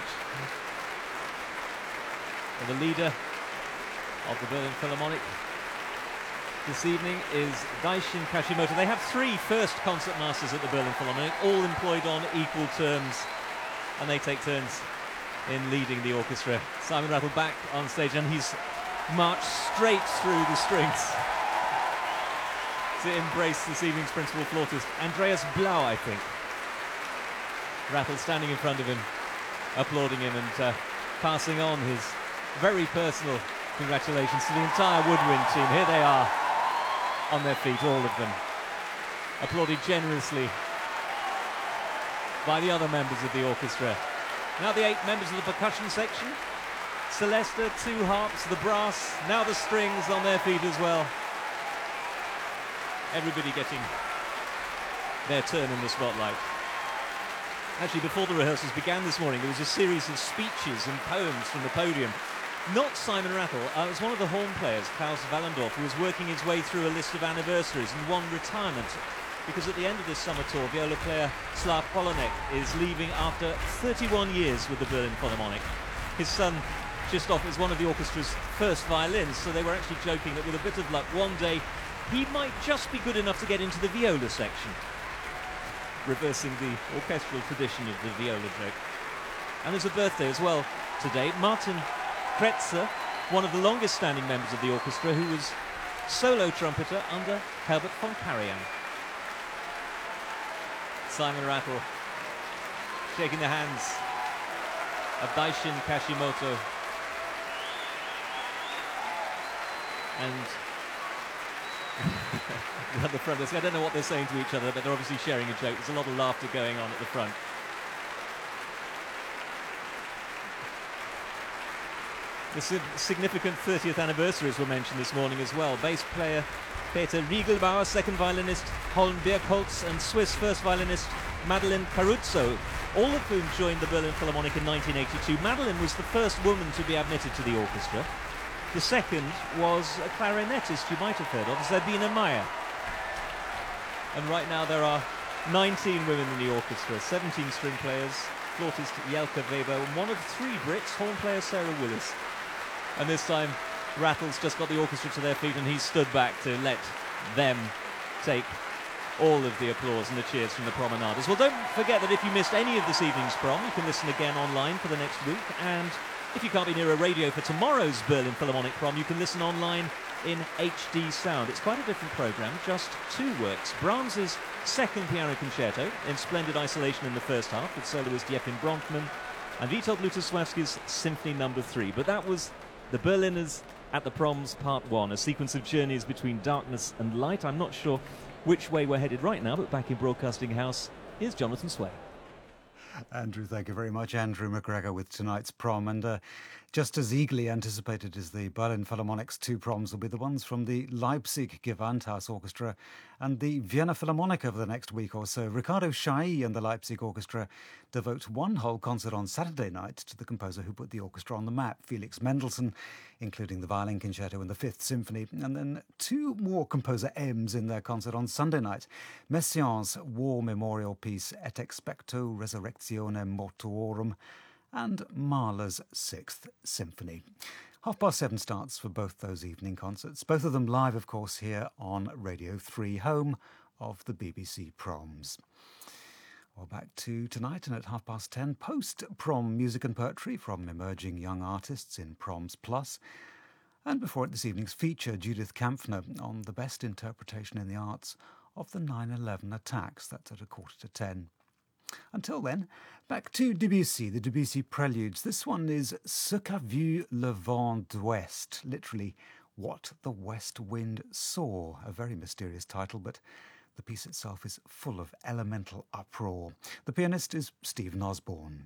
And the leader of the Berlin Philharmonic this evening is Daishin Kashimoto. They have three first concertmasters at the Berlin Philharmonic, all employed on equal terms, and they take turns in leading the orchestra. Simon Rattle back on stage, and he's marched straight through the strings to embrace this evening's principal flautist, Andreas Blau, I think. Rattle standing in front of him, applauding him and passing on his very personal congratulations to the entire woodwind team. Here they are on their feet, all of them, applauded generously by the other members of the orchestra. Now the 8 members of the percussion section, Celesta, 2 harps, the brass, now the strings on their feet as well. Everybody getting their turn in the spotlight. Actually, before the rehearsals began this morning, there was a series of speeches and poems from the podium. Not Simon Rattle, it was one of the horn players, Klaus Wallendorf, who was working his way through a list of anniversaries and one retirement, because at the end of this summer tour, viola player Slav Polonek is leaving after 31 years with the Berlin Philharmonic. His son, Krzysztof, is one of the orchestra's first violins, so they were actually joking that with a bit of luck, one day he might just be good enough to get into the viola section, reversing the orchestral tradition of the viola joke. And there's a birthday as well today. Martin Kretzer, one of the longest standing members of the orchestra, who was solo trumpeter under Herbert von Karajan. Simon Rattle shaking the hands of Daishin Kashimoto. And at the front desk, I don't know what they're saying to each other, but they're obviously sharing a joke. There's a lot of laughter going on at the front. The significant 30th anniversaries were mentioned this morning as well. Bass player Peter Riegelbauer, second violinist Holm Birkholz, and Swiss first violinist Madeleine Caruso, all of whom joined the Berlin Philharmonic in 1982. Madeleine was the first woman to be admitted to the orchestra. The second was a clarinetist you might have heard of, Sabine Meyer. And right now there are 19 women in the orchestra, 17 string players, flautist Jelke Weber, and one of 3 Brits, horn player Sarah Willis. And this time, Rattle's just got the orchestra to their feet and he's stood back to let them take all of the applause and the cheers from the promenaders. Well, don't forget that if you missed any of this evening's prom, you can listen again online for the next week. And if you can't be near a radio for tomorrow's Berlin Philharmonic prom, you can listen online in HD sound. It's quite a different programme, just 2 works. Brahms's second piano concerto in splendid isolation in the first half with soloist Yefim Bronfman, and Witold Lutosławski's Symphony No. 3. But that was the Berliners at the Proms Part 1, a sequence of journeys between darkness and light. I'm not sure which way we're headed right now, but back in Broadcasting House, here's Jonathan Sway. Andrew, thank you very much. Andrew McGregor with tonight's prom. And just as eagerly anticipated as the Berlin Philharmonic's 2 proms will be the ones from the Leipzig Gewandhaus Orchestra and the Vienna Philharmonic over the next week or so. Ricardo Chailly and the Leipzig Orchestra devote one whole concert on Saturday night to the composer who put the orchestra on the map, Felix Mendelssohn, including the violin concerto and the 5th Symphony, and then 2 more composer M's in their concert on Sunday night. Messiaen's war memorial piece Et Expecto Resurrectionem Mortuorum and Mahler's 6th Symphony. 7:30 starts for both those evening concerts, both of them live, of course, here on Radio 3, home of the BBC Proms. Well, back to tonight, and at 10:30, post-prom music and poetry from emerging young artists in Proms Plus. And before it, this evening's feature, Judith Kampfner on the best interpretation in the arts of the 9/11 attacks. That's at 9:45. Until then, back to Debussy, the Debussy Preludes. This one is Ce qu'a vu le vent d'ouest, literally, What the West Wind Saw. A very mysterious title, but the piece itself is full of elemental uproar. The pianist is Stephen Osborne.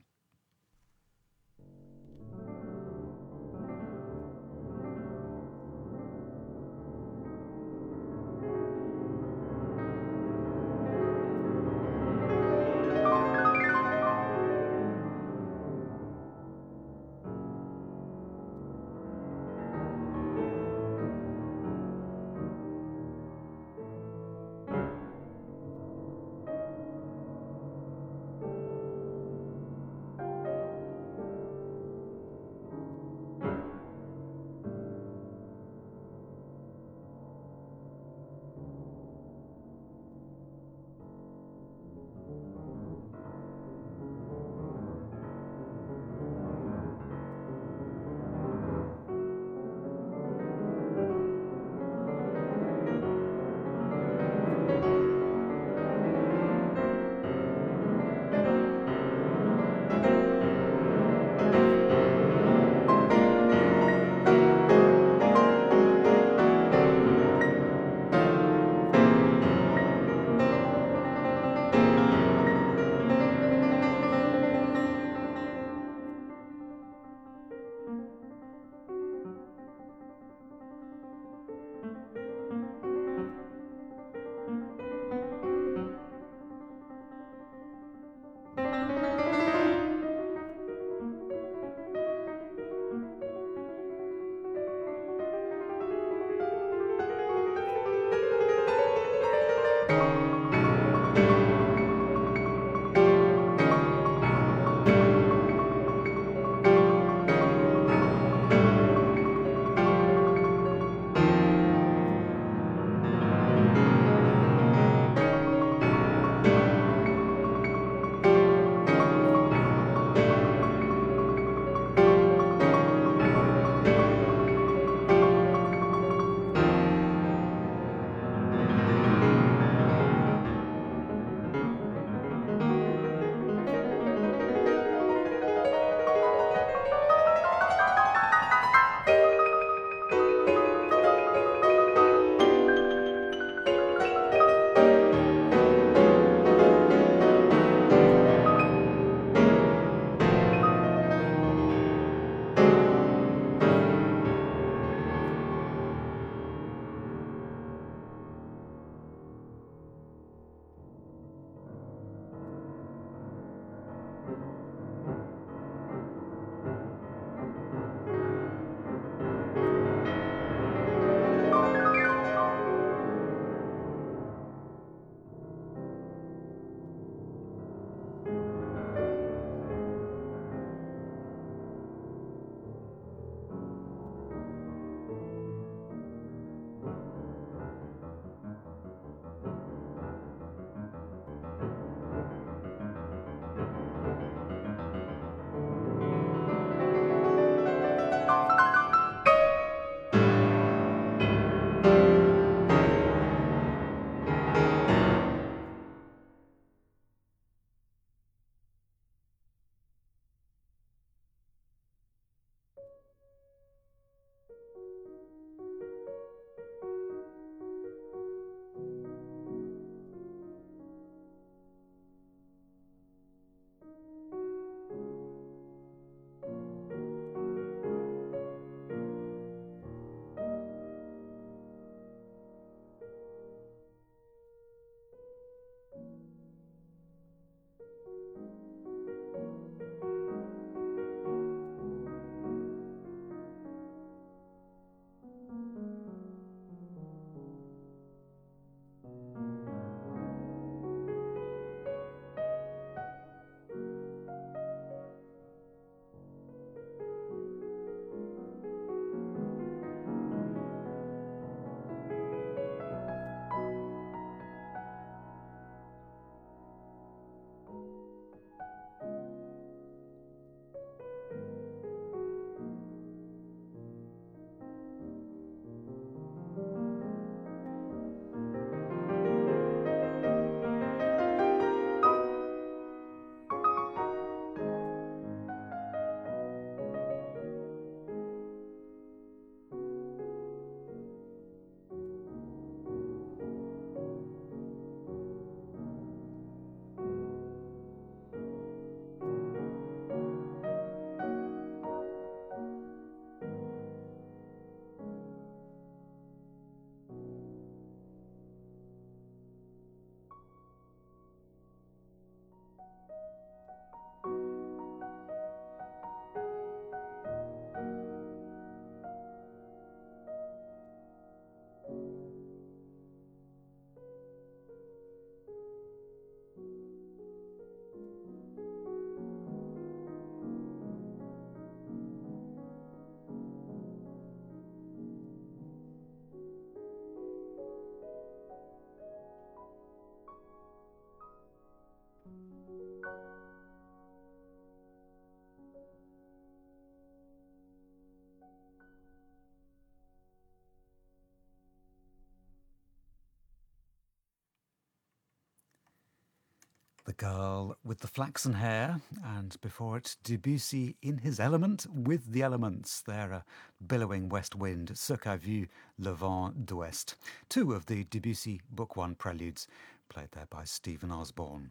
The Girl with the Flaxen Hair, and before it, Debussy in his element with the elements. There, a billowing west wind, Ce qu'a vu le vent d'ouest. Two of the Debussy Book 1 preludes, played there by Stephen Osborne.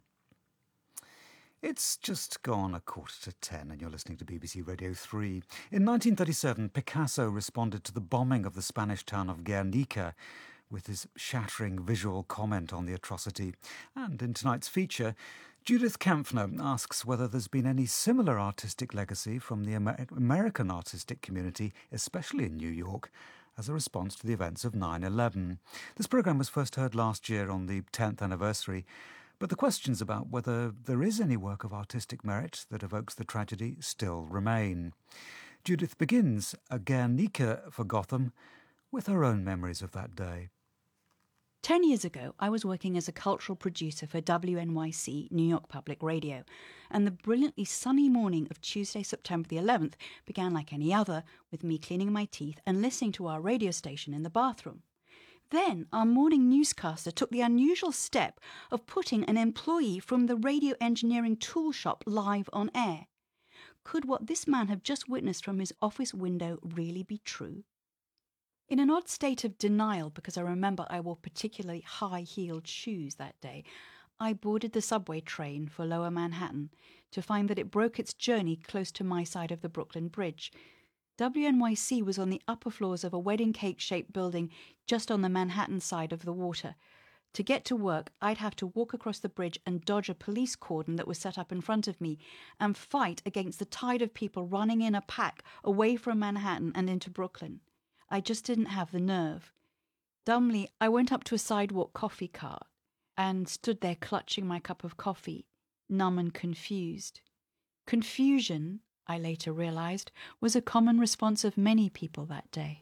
It's just gone 9:45 and you're listening to BBC Radio 3. In 1937, Picasso responded to the bombing of the Spanish town of Guernica with his shattering visual comment on the atrocity. And in tonight's feature, Judith Kampfner asks whether there's been any similar artistic legacy from the American artistic community, especially in New York, as a response to the events of 9/11. This programme was first heard last year on the 10th anniversary, but the questions about whether there is any work of artistic merit that evokes the tragedy still remain. Judith begins A Guernica for Gotham with her own memories of that day. 10 years ago, I was working as a cultural producer for WNYC, New York Public Radio, and the brilliantly sunny morning of Tuesday, September the 11th began like any other, with me cleaning my teeth and listening to our radio station in the bathroom. Then our morning newscaster took the unusual step of putting an employee from the radio engineering tool shop live on air. Could what this man have just witnessed from his office window really be true? In an odd state of denial, because I remember I wore particularly high-heeled shoes that day, I boarded the subway train for Lower Manhattan to find that it broke its journey close to my side of the Brooklyn Bridge. WNYC was on the upper floors of a wedding cake-shaped building just on the Manhattan side of the water. To get to work, I'd have to walk across the bridge and dodge a police cordon that was set up in front of me and fight against the tide of people running in a pack away from Manhattan and into Brooklyn. I just didn't have the nerve. Dumbly, I went up to a sidewalk coffee cart and stood there clutching my cup of coffee, numb and confused. Confusion, I later realized, was a common response of many people that day.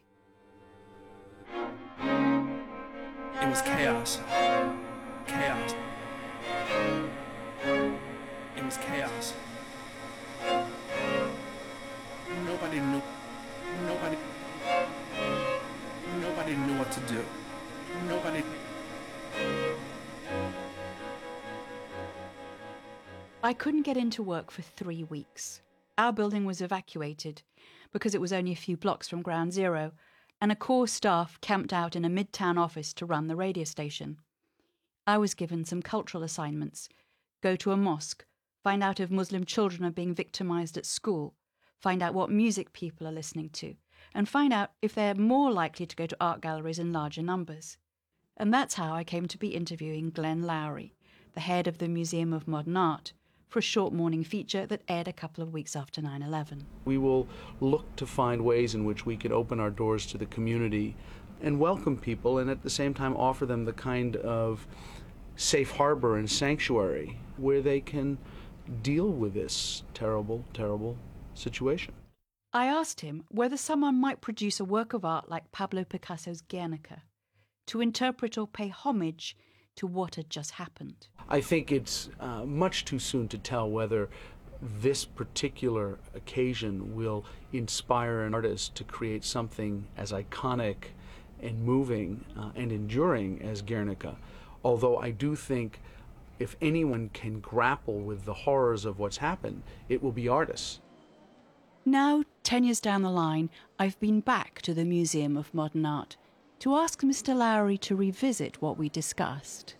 It was chaos. Chaos. It was chaos. Nobody knew what to do. I couldn't get into work for 3 weeks. Our building was evacuated because it was only a few blocks from Ground Zero, and a core staff camped out in a midtown office to run the radio station. I was given some cultural assignments: go to a mosque, find out if Muslim children are being victimized at school, find out what music people are listening to, and find out if they're more likely to go to art galleries in larger numbers. And that's how I came to be interviewing Glenn Lowry, the head of the Museum of Modern Art, for a short morning feature that aired a couple of weeks after 9/11. We will look to find ways in which we can open our doors to the community and welcome people, and at the same time offer them the kind of safe harbor and sanctuary where they can deal with this terrible, terrible situation. I asked him whether someone might produce a work of art like Pablo Picasso's Guernica, to interpret or pay homage to what had just happened. I think it's much too soon to tell whether this particular occasion will inspire an artist to create something as iconic and moving and enduring as Guernica. Although I do think if anyone can grapple with the horrors of what's happened, it will be artists. Now, 10 years down the line, I've been back to the Museum of Modern Art to ask Mr. Lowry to revisit what we discussed.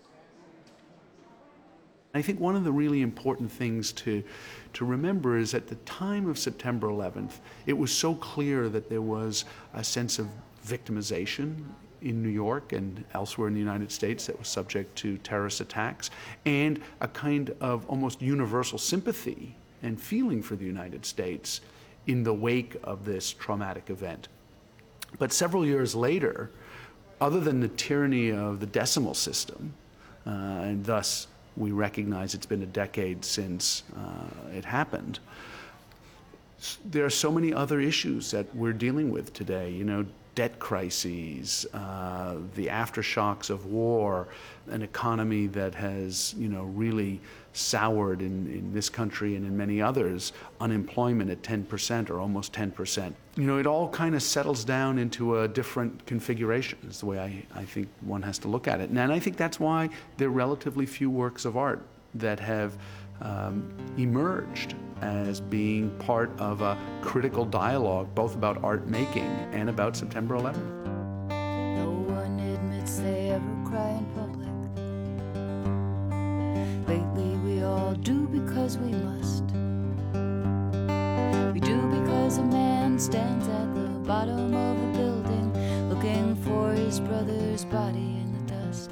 I think one of the really important things to remember is at the time of September 11th, it was so clear that there was a sense of victimization in New York and elsewhere in the United States that was subject to terrorist attacks, and a kind of almost universal sympathy and feeling for the United States in the wake of this traumatic event. But several years later, other than the tyranny of the decimal system, and thus we recognize it's been a decade since it happened, there are so many other issues that we're dealing with today. You know, debt crises, the aftershocks of war, an economy that has, really soured in this country and in many others, unemployment at 10% or almost 10%. It all kind of settles down into a different configuration, is the way I think one has to look at it. And I think that's why there are relatively few works of art that have emerged as being part of a critical dialogue, both about art making and about September 11th. No one admits they ever cry in public. Lately we all do because we must. We do because a man stands at the bottom of a building looking for his brother's body in the dust.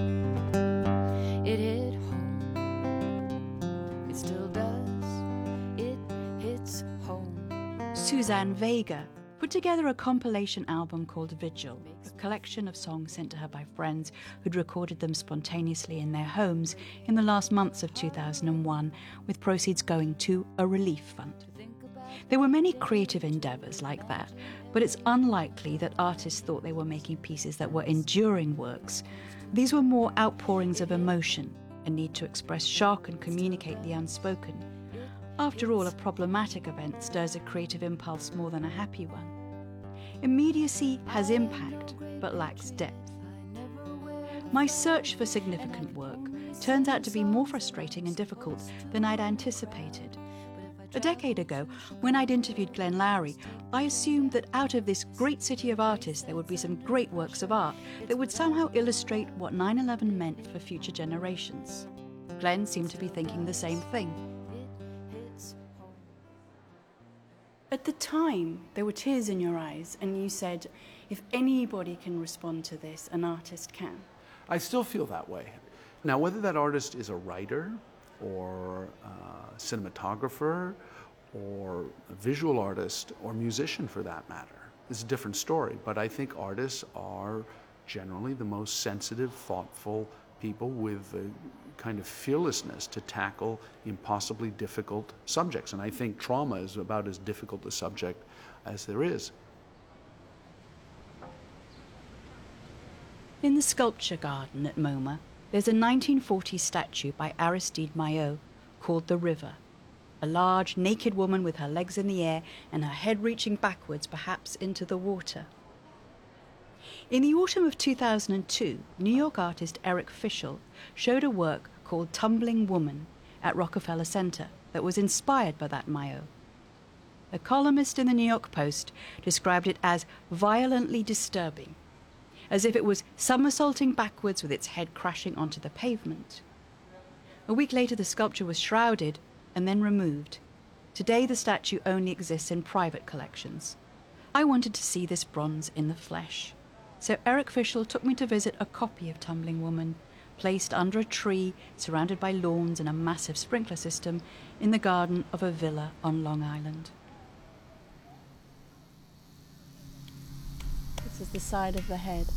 It hit home. It still does. It hits home. Suzanne Vega put together a compilation album called Vigil, a collection of songs sent to her by friends who'd recorded them spontaneously in their homes in the last months of 2001, with proceeds going to a relief fund. There were many creative endeavours like that, but it's unlikely that artists thought they were making pieces that were enduring works. These were more outpourings of emotion, a need to express shock and communicate the unspoken. After all, a problematic event stirs a creative impulse more than a happy one. Immediacy has impact, but lacks depth. My search for significant work turns out to be more frustrating and difficult than I'd anticipated. A decade ago, when I'd interviewed Glenn Lowry, I assumed that out of this great city of artists there would be some great works of art that would somehow illustrate what 9/11 meant for future generations. Glenn seemed to be thinking the same thing. At the time, there were tears in your eyes, and you said, if anybody can respond to this, an artist can. I still feel that way. Now, whether that artist is a writer or a cinematographer or a visual artist or musician for that matter, is a different story. But I think artists are generally the most sensitive, thoughtful people with a kind of fearlessness to tackle impossibly difficult subjects. And I think trauma is about as difficult a subject as there is. In the sculpture garden at MoMA, there's a 1940s statue by Aristide Maillot called The River, a large, naked woman with her legs in the air and her head reaching backwards, perhaps into the water. In the autumn of 2002, New York artist Eric Fischl showed a work called Tumbling Woman at Rockefeller Center that was inspired by that Maillot. A columnist in the New York Post described it as violently disturbing, as if it was somersaulting backwards with its head crashing onto the pavement. A week later, the sculpture was shrouded and then removed. Today, the statue only exists in private collections. I wanted to see this bronze in the flesh. So Eric Fischl took me to visit a copy of Tumbling Woman, placed under a tree, surrounded by lawns and a massive sprinkler system, in the garden of a villa on Long Island. This is the side of the head.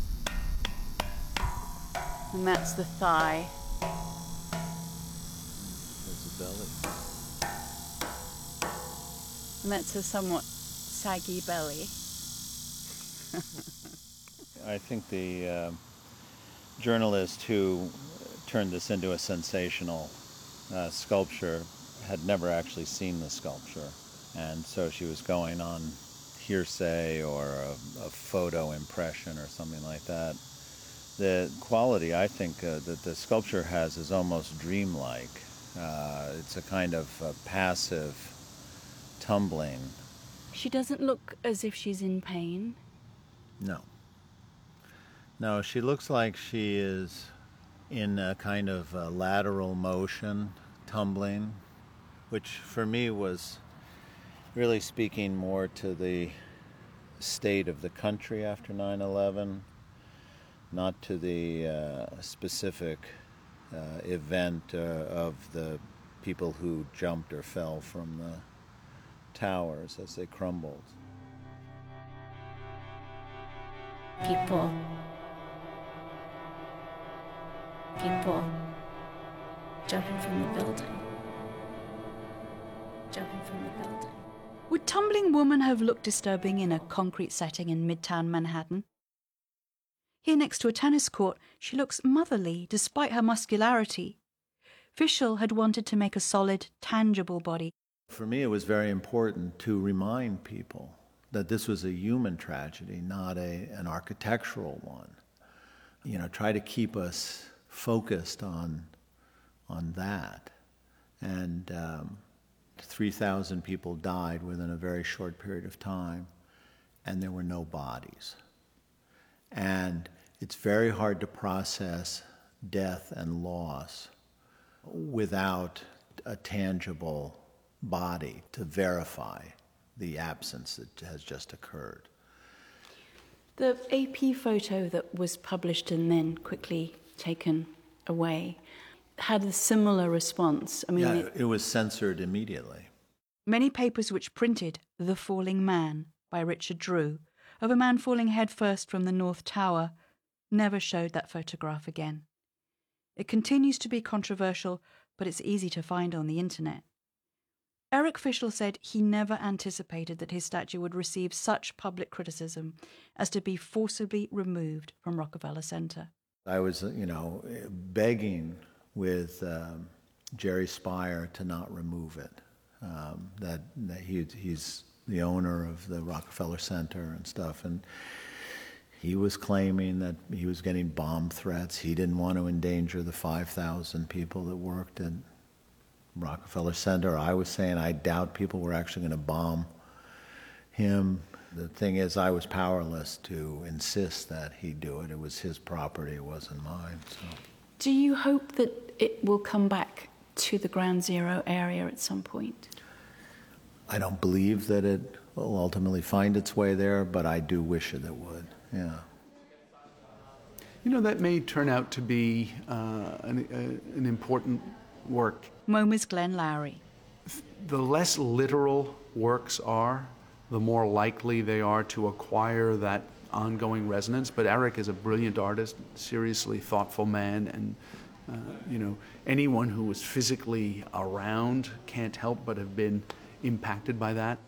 And that's the thigh. There's the belly. And that's a somewhat saggy belly. I think the journalist who turned this into a sensational sculpture had never actually seen the sculpture, and so she was going on hearsay or a photo impression or something like that. The quality I think that the sculpture has is almost dreamlike. It's a kind of passive tumbling. She doesn't look as if she's in pain. No, she looks like she is in a kind of lateral motion, tumbling, which for me was really speaking more to the state of the country after 9/11, not to the specific event of the people who jumped or fell from the towers as they crumbled. People jumping from the building. Would Tumbling Woman have looked disturbing in a concrete setting in Midtown Manhattan? Here next to a tennis court, she looks motherly despite her muscularity. Fischl had wanted to make a solid, tangible body. For me, it was very important to remind people that this was a human tragedy, not an architectural one. Try to keep us focused on on that. And 3,000 people died within a very short period of time, and there were no bodies. And it's very hard to process death and loss without a tangible body to verify the absence that has just occurred. The AP photo that was published and then quickly taken away had a similar response. I mean, it was censored immediately. Many papers which printed The Falling Man by Richard Drew, of a man falling headfirst from the North Tower, never showed that photograph again. It continues to be controversial, but it's easy to find on the internet. Eric Fischl said he never anticipated that his statue would receive such public criticism as to be forcibly removed from Rockefeller Center. I was, begging with Jerry Speyer to not remove it. That he's the owner of the Rockefeller Center and stuff, and he was claiming that he was getting bomb threats. He didn't want to endanger the 5,000 people that worked at Rockefeller Center. I was saying I doubt people were actually going to bomb him. The thing is, I was powerless to insist that he do it. It was his property, it wasn't mine. So. Do you hope that it will come back to the Ground Zero area at some point? I don't believe that it will ultimately find its way there, but I do wish it would, yeah. That may turn out to be an important work. MoMA's Glenn Lowry. The less literal works are, the more likely they are to acquire that ongoing resonance. But Eric is a brilliant artist, seriously thoughtful man, and anyone who was physically around can't help but have been impacted by that.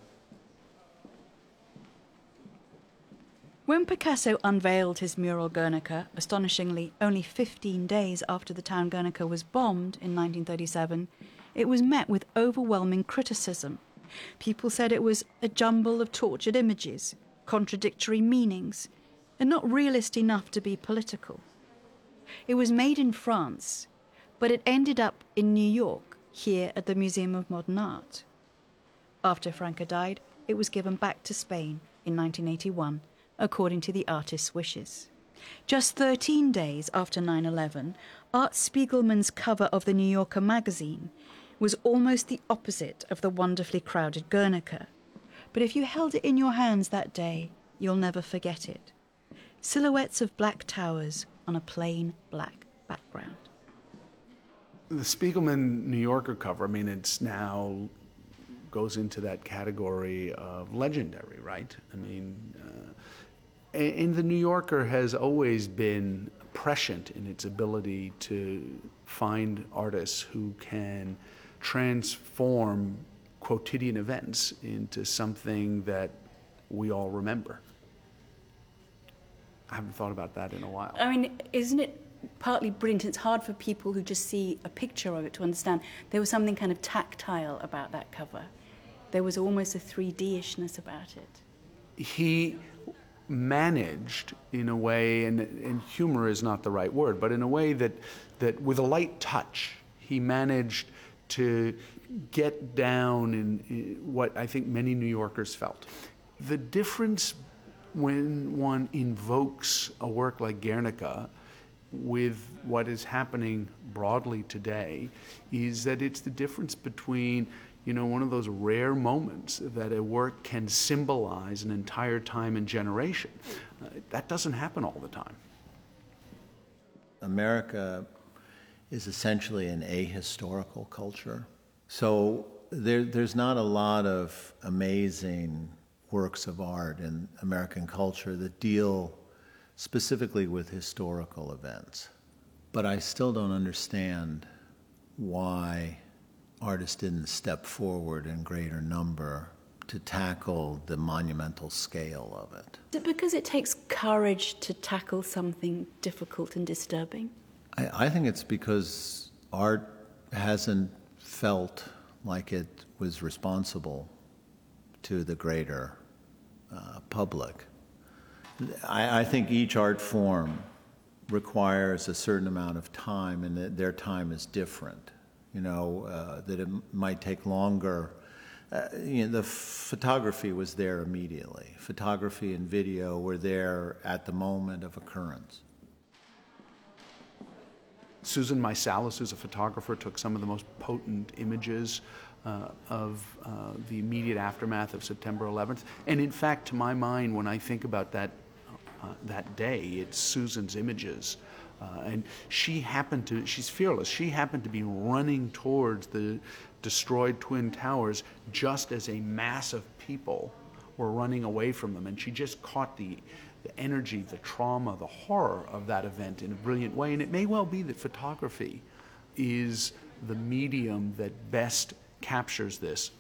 When Picasso unveiled his mural Guernica, astonishingly only 15 days after the town Guernica was bombed in 1937, it was met with overwhelming criticism. People said it was a jumble of tortured images, contradictory meanings, and not realist enough to be political. It was made in France, but it ended up in New York, here at the Museum of Modern Art. After Franca died, it was given back to Spain in 1981, according to the artist's wishes. Just 13 days after 9/11, Art Spiegelman's cover of the New Yorker magazine was almost the opposite of the wonderfully crowded Guernica. But if you held it in your hands that day, you'll never forget it. Silhouettes of black towers on a plain black background. The Spiegelman New Yorker cover, it's now goes into that category of legendary, right? And the New Yorker has always been prescient in its ability to find artists who can transform quotidian events into something that we all remember. I haven't thought about that in a while. Isn't it partly brilliant? It's hard for people who just see a picture of it to understand. There was something kind of tactile about that cover. There was almost a 3D-ishness about it. He managed in a way, and humor is not the right word, but in a way that with a light touch, he managed to get down in what I think many New Yorkers felt. The difference when one invokes a work like Guernica with what is happening broadly today is that it's the difference between one of those rare moments that a work can symbolize an entire time and generation. That doesn't happen all the time. America is essentially an ahistorical culture. So there's not a lot of amazing works of art in American culture that deal specifically with historical events. But I still don't understand why artists didn't step forward in greater number to tackle the monumental scale of it. Is it because it takes courage to tackle something difficult and disturbing? I think it's because art hasn't felt like it was responsible to the greater public. I think each art form requires a certain amount of time, and that their time is different. That it might take longer. The photography was there immediately. Photography and video were there at the moment of occurrence. Susan Meisalis, who's a photographer, took some of the most potent images of the immediate aftermath of September 11th. And in fact, to my mind, when I think about that day, it's Susan's images. And she's fearless. She happened to be running towards the destroyed Twin Towers just as a mass of people were running away from them. And she just caught the energy, the trauma, the horror of that event in a brilliant way. And it may well be that photography is the medium that best captures this.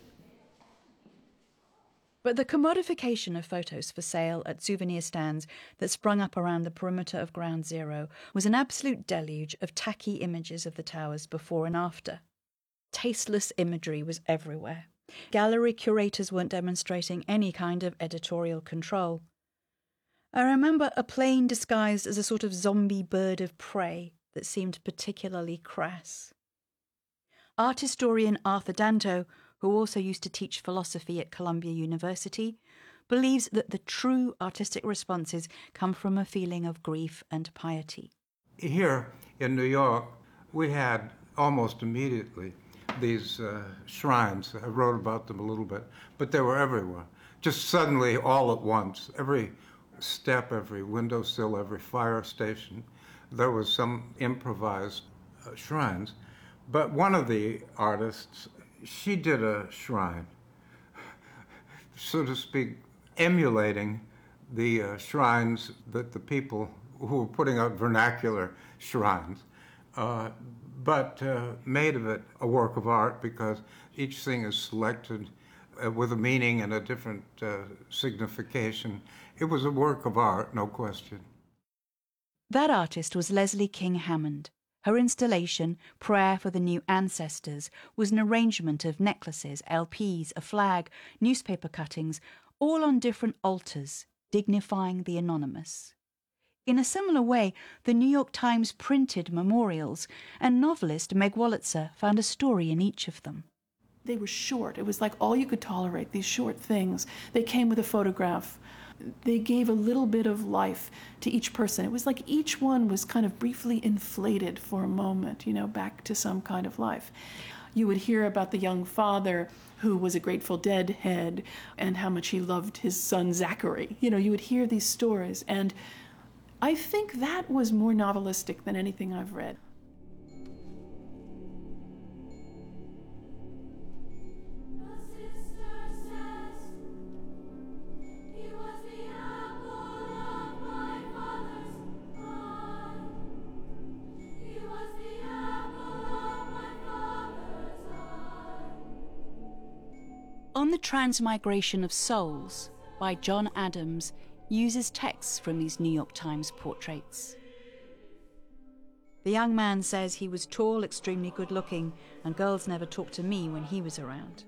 But the commodification of photos for sale at souvenir stands that sprung up around the perimeter of Ground Zero was an absolute deluge of tacky images of the towers before and after. Tasteless imagery was everywhere. Gallery curators weren't demonstrating any kind of editorial control. I remember a plane disguised as a sort of zombie bird of prey that seemed particularly crass. Art historian Arthur Danto, who also used to teach philosophy at Columbia University, believes that the true artistic responses come from a feeling of grief and piety. Here in New York, we had almost immediately these shrines. I wrote about them a little bit, but they were everywhere. Just suddenly, all at once, every step, every windowsill, every fire station, there was some improvised shrines. But one of the artists, she did a shrine, so to speak, emulating the shrines that the people who were putting up vernacular shrines, but made of it a work of art because each thing is selected with a meaning and a different signification. It was a work of art, no question. That artist was Leslie King Hammond. Her installation, Prayer for the New Ancestors, was an arrangement of necklaces, LPs, a flag, newspaper cuttings, all on different altars, dignifying the anonymous. In a similar way, the New York Times printed memorials, and novelist Meg Wolitzer found a story in each of them. They were short. It was like all you could tolerate, these short things. They came with a photograph. They gave a little bit of life to each person. It was like each one was kind of briefly inflated for a moment, back to some kind of life. You would hear about the young father who was a Grateful Dead head and how much he loved his son Zachary. You would hear these stories. And I think that was more novelistic than anything I've read. On the Transmigration of Souls by John Adams uses texts from these New York Times portraits. The young man says he was tall, extremely good-looking, and girls never talked to me when he was around.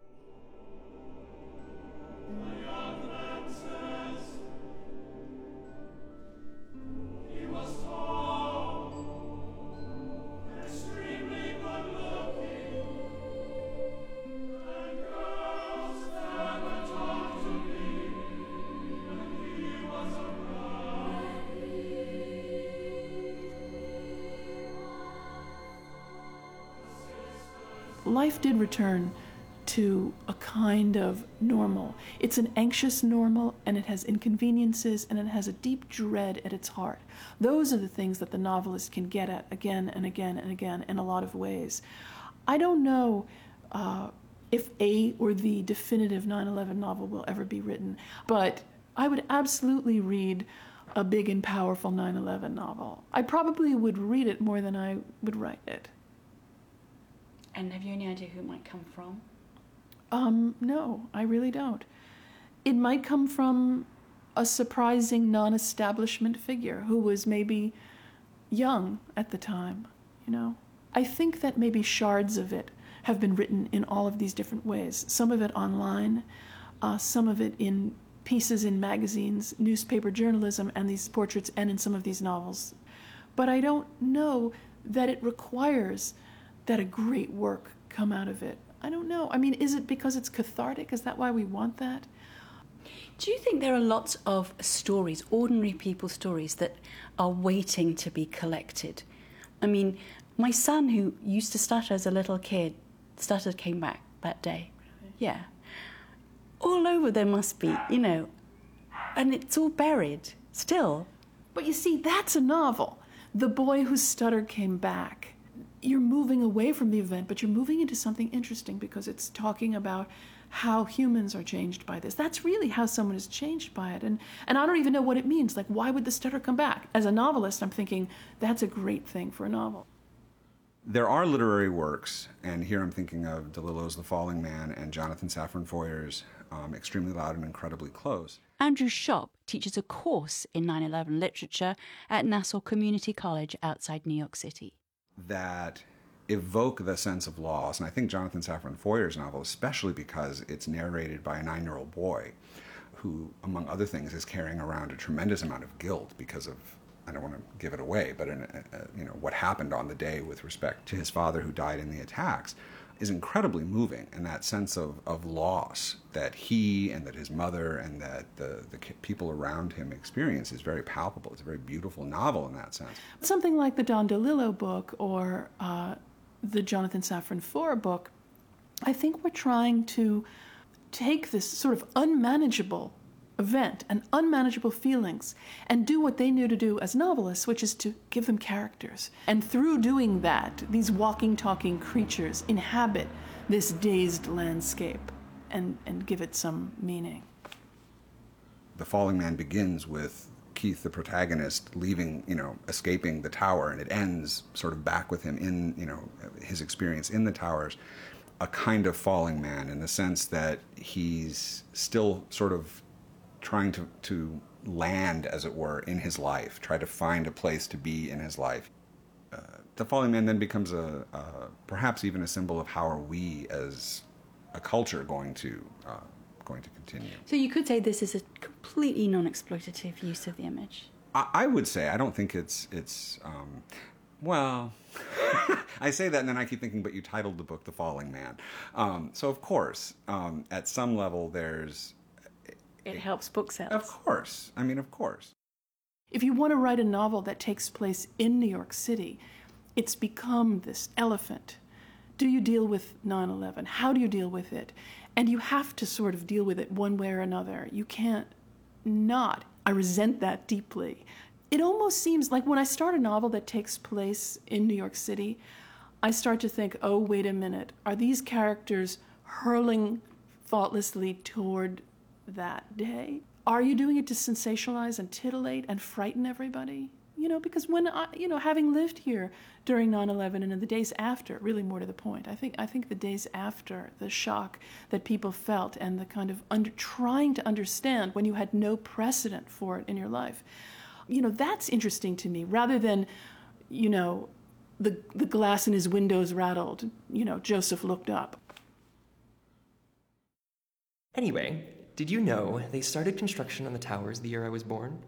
Life did return to a kind of normal. It's an anxious normal, and it has inconveniences, and it has a deep dread at its heart. Those are the things that the novelist can get at again and again and again in a lot of ways. I don't know if a or the definitive 9/11 novel will ever be written, but I would absolutely read a big and powerful 9/11 novel. I probably would read it more than I would write it. And have you any idea who it might come from? No, I really don't. It might come from a surprising non-establishment figure who was maybe young at the time, I think that maybe shards of it have been written in all of these different ways. Some of it online, some of it in pieces in magazines, newspaper journalism, and these portraits, and in some of these novels. but I don't know that it requires that a great work come out of it. I don't know. I mean, is it because it's cathartic? Is that why we want that? Do you think there are lots of stories, ordinary people's stories, that are waiting to be collected? I mean, my son, who used to stutter as a little kid, stuttered, came back that day. Yeah. All over there must be, and it's all buried still. But you see, that's a novel. The Boy Whose Stutter Came Back. You're moving away from the event, but you're moving into something interesting because it's talking about how humans are changed by this. That's really how someone is changed by it. And I don't even know what it means. Like, why would the stutter come back? As a novelist, I'm thinking, that's a great thing for a novel. There are literary works, and here I'm thinking of DeLillo's The Falling Man and Jonathan Safran Foer's Extremely Loud and Incredibly Close. Andrew Shop teaches a course in 9/11 literature at Nassau Community College outside New York City. That evoke the sense of loss, and I think Jonathan Safran Foer's novel, especially because it's narrated by a 9-year-old boy who, among other things, is carrying around a tremendous amount of guilt because of, I don't want to give it away, but what happened on the day with respect to his father who died in the attacks, is incredibly moving. And that sense of loss that he and that his mother and that the people around him experience is very palpable. It's a very beautiful novel in that sense. Something like the Don DeLillo book or the Jonathan Safran Foer book, I think we're trying to take this sort of unmanageable event and unmanageable feelings and do what they knew to do as novelists, which is to give them characters. And through doing that, these walking, talking creatures inhabit this dazed landscape and give it some meaning. The Falling Man begins with Keith, the protagonist, leaving, escaping the tower, and it ends sort of back with him in, his experience in the towers, a kind of falling man in the sense that he's still sort of trying to land, as it were, in his life, try to find a place to be in his life. The Falling Man then becomes perhaps even a symbol of how are we as a culture going to continue. So you could say this is a completely non-exploitative use of the image. I would say, I don't think it's well, I say that and then I keep thinking, but you titled the book The Falling Man. So of course, at some level it helps book sales. Of course. I mean, of course. If you want to write a novel that takes place in New York City, it's become this elephant. Do you deal with 9/11? How do you deal with it? And you have to sort of deal with it one way or another. You can't not. I resent that deeply. It almost seems like when I start a novel that takes place in New York City, I start to think, oh, wait a minute. Are these characters hurling thoughtlessly toward that day? Are you doing it to sensationalize and titillate and frighten everybody? Because when having lived here during 9/11 and in the days after, really more to the point, I think the days after, the shock that people felt and the kind of trying to understand when you had no precedent for it in your life, that's interesting to me, rather than, the glass in his windows rattled, Joseph looked up. Anyway, did you know they started construction on the towers the year I was born?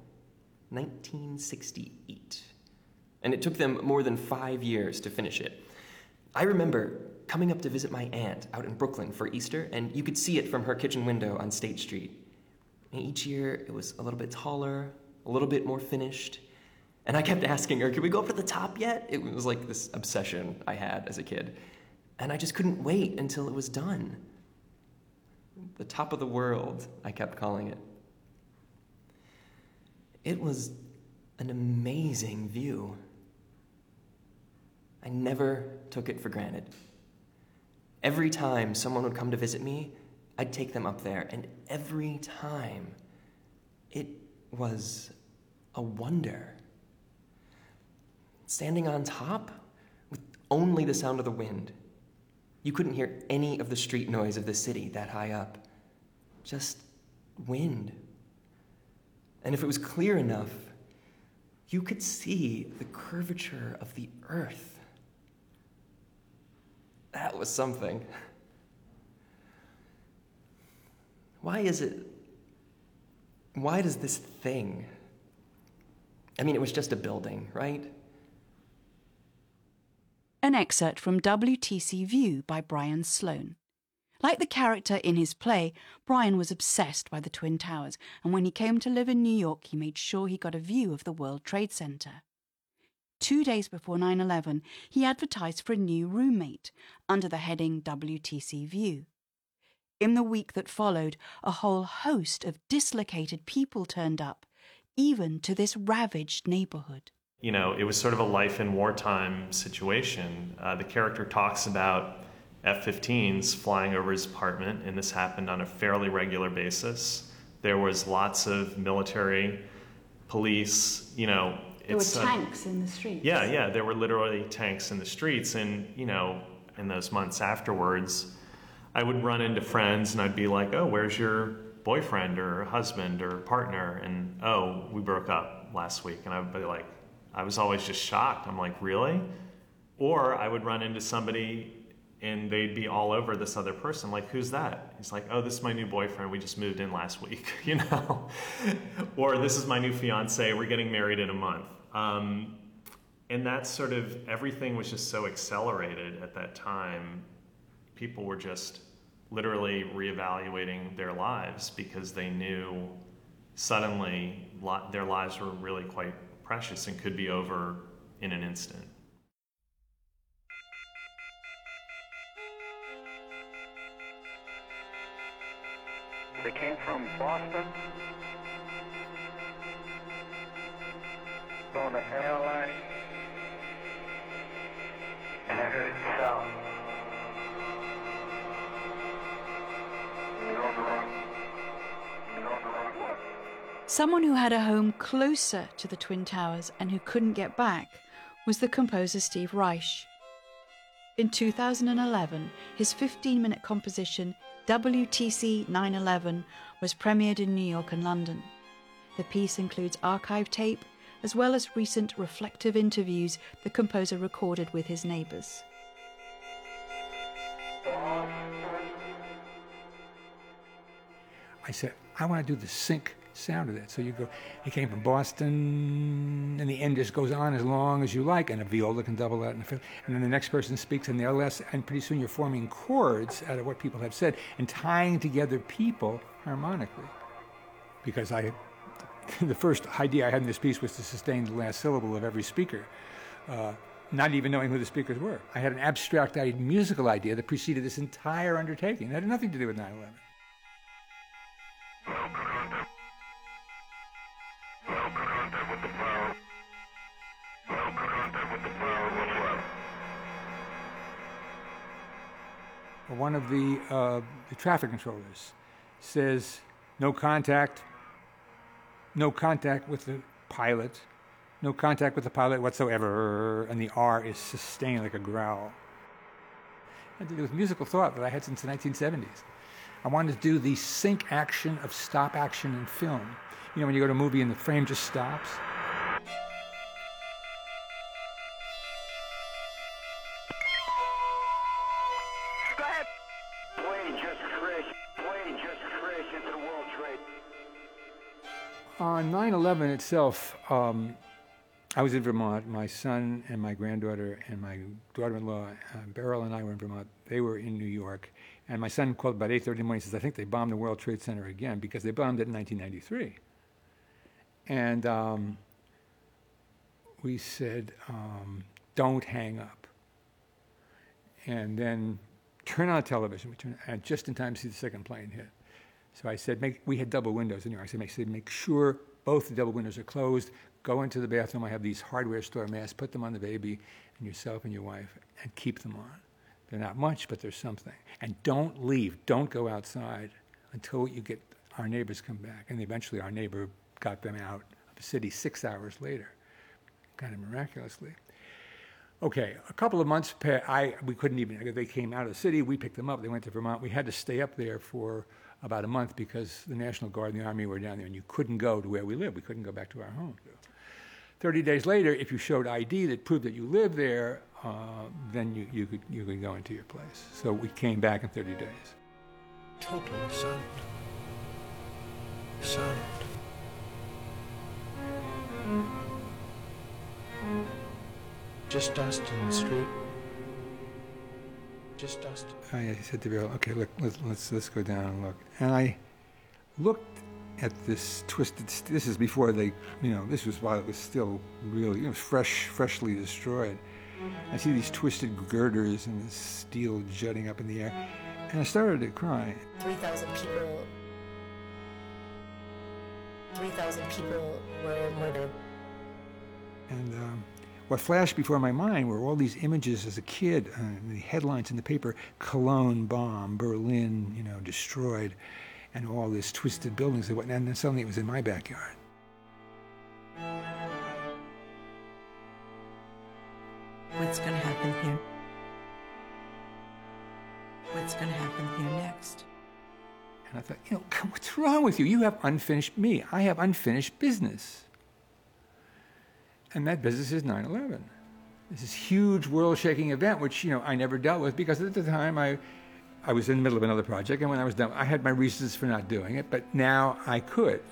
1968. And it took them more than 5 years to finish it. I remember coming up to visit my aunt out in Brooklyn for Easter, and you could see it from her kitchen window on State Street. And each year, it was a little bit taller, a little bit more finished. And I kept asking her, can we go up to the top yet? It was like this obsession I had as a kid. And I just couldn't wait until it was done. The top of the world, I kept calling it. It was an amazing view. I never took it for granted. Every time someone would come to visit me, I'd take them up there, and every time, it was a wonder. Standing on top, with only the sound of the wind, you couldn't hear any of the street noise of the city that high up. Just wind. And if it was clear enough, you could see the curvature of the earth. That was something. Why does this thing, it was just a building, right? An excerpt from WTC View by Brian Sloan. Like the character in his play, Brian was obsessed by the Twin Towers, and when he came to live in New York, he made sure he got a view of the World Trade Center. 2 days before 9/11, he advertised for a new roommate under the heading WTC View. In the week that followed, a whole host of dislocated people turned up, even to this ravaged neighborhood. You know, it was sort of a life in wartime situation. The character talks about F-15s flying over his apartment, and this happened on a fairly regular basis. There was lots of military, police, you know. There were tanks in the streets. Yeah, there were literally tanks in the streets. And, you know, in those months afterwards, I would run into friends and I'd be like, oh, where's your boyfriend or husband or partner? And, oh, we broke up last week. And I'd be like, I was always just shocked. I'm like, really? Or I would run into somebody and they'd be all over this other person. Like, who's that? He's like, oh, this is my new boyfriend. We just moved in last week, you know? Or this is my new fiance. We're getting married in a month. And that's sort of, everything was just so accelerated at that time. People were just literally reevaluating their lives because they knew suddenly their lives were really quite precious and could be over in an instant. They came from Boston, going to LA, and I heard south. Someone who had a home closer to the Twin Towers and who couldn't get back was the composer Steve Reich. In 2011, his 15-minute composition WTC 9/11 was premiered in New York and London. The piece includes archive tape as well as recent reflective interviews the composer recorded with his neighbors. I said, I want to do the sync sound of that. So you go, he came from Boston, and the end just goes on as long as you like, and a viola can double that, and then the next person speaks in the LS, and pretty soon you're forming chords out of what people have said and tying together people harmonically. Because the first idea I had in this piece was to sustain the last syllable of every speaker, not even knowing who the speakers were. I had an abstract musical idea that preceded this entire undertaking. It had nothing to do with 9/11. One of the traffic controllers says, no contact with the pilot, no contact with the pilot whatsoever, and the R is sustained like a growl. It had to do with musical thought that I had since the 1970s. I wanted to do the sync action of stop action in film. You know, when you go to a movie and the frame just stops? On 9/11 itself, I was in Vermont. My son and my granddaughter and my daughter-in-law, Beryl, and I were in Vermont. They were in New York. And my son called about 8:30 in the morning and says, I think they bombed the World Trade Center again, because they bombed it in 1993. And we said, don't hang up. And then turn on television. And just in time to see the second plane hit. So I said, we had double windows in New York. I said, make sure both the double windows are closed. Go into the bathroom. I have these hardware store masks. Put them on the baby and yourself and your wife, and keep them on. They're not much, but there's something. And don't leave. Don't go outside until you get our neighbors come back. And eventually our neighbor got them out of the city 6 hours later, kind of miraculously. Okay, a couple of months we couldn't even, they came out of the city, we picked them up, they went to Vermont. We had to stay up there for about a month because the National Guard and the Army were down there, and you couldn't go to where we lived. We couldn't go back to our home. 30 days later, if you showed ID that proved that you lived there, then you could go into your place. So we came back in 30 days. Total silent. Silent. Just us in the street. just dust. I said to Bill, okay, look, let's go down and look. And I looked at this twisted, this is before they, this was while it was still really, freshly destroyed. I see these twisted girders and this steel jutting up in the air, and I started to cry. 3,000 people were murdered. And what flashed before my mind were all these images as a kid, the headlines in the paper, Cologne bomb, Berlin, destroyed, and all these twisted buildings and whatnot, and then suddenly it was in my backyard. What's going to happen here? What's going to happen here next? And I thought, what's wrong with you? You have unfinished me. I have unfinished business. And that business is 9/11. This is huge world-shaking event, which, I never dealt with because at the time I was in the middle of another project, and when I was done, I had my reasons for not doing it, but now I could.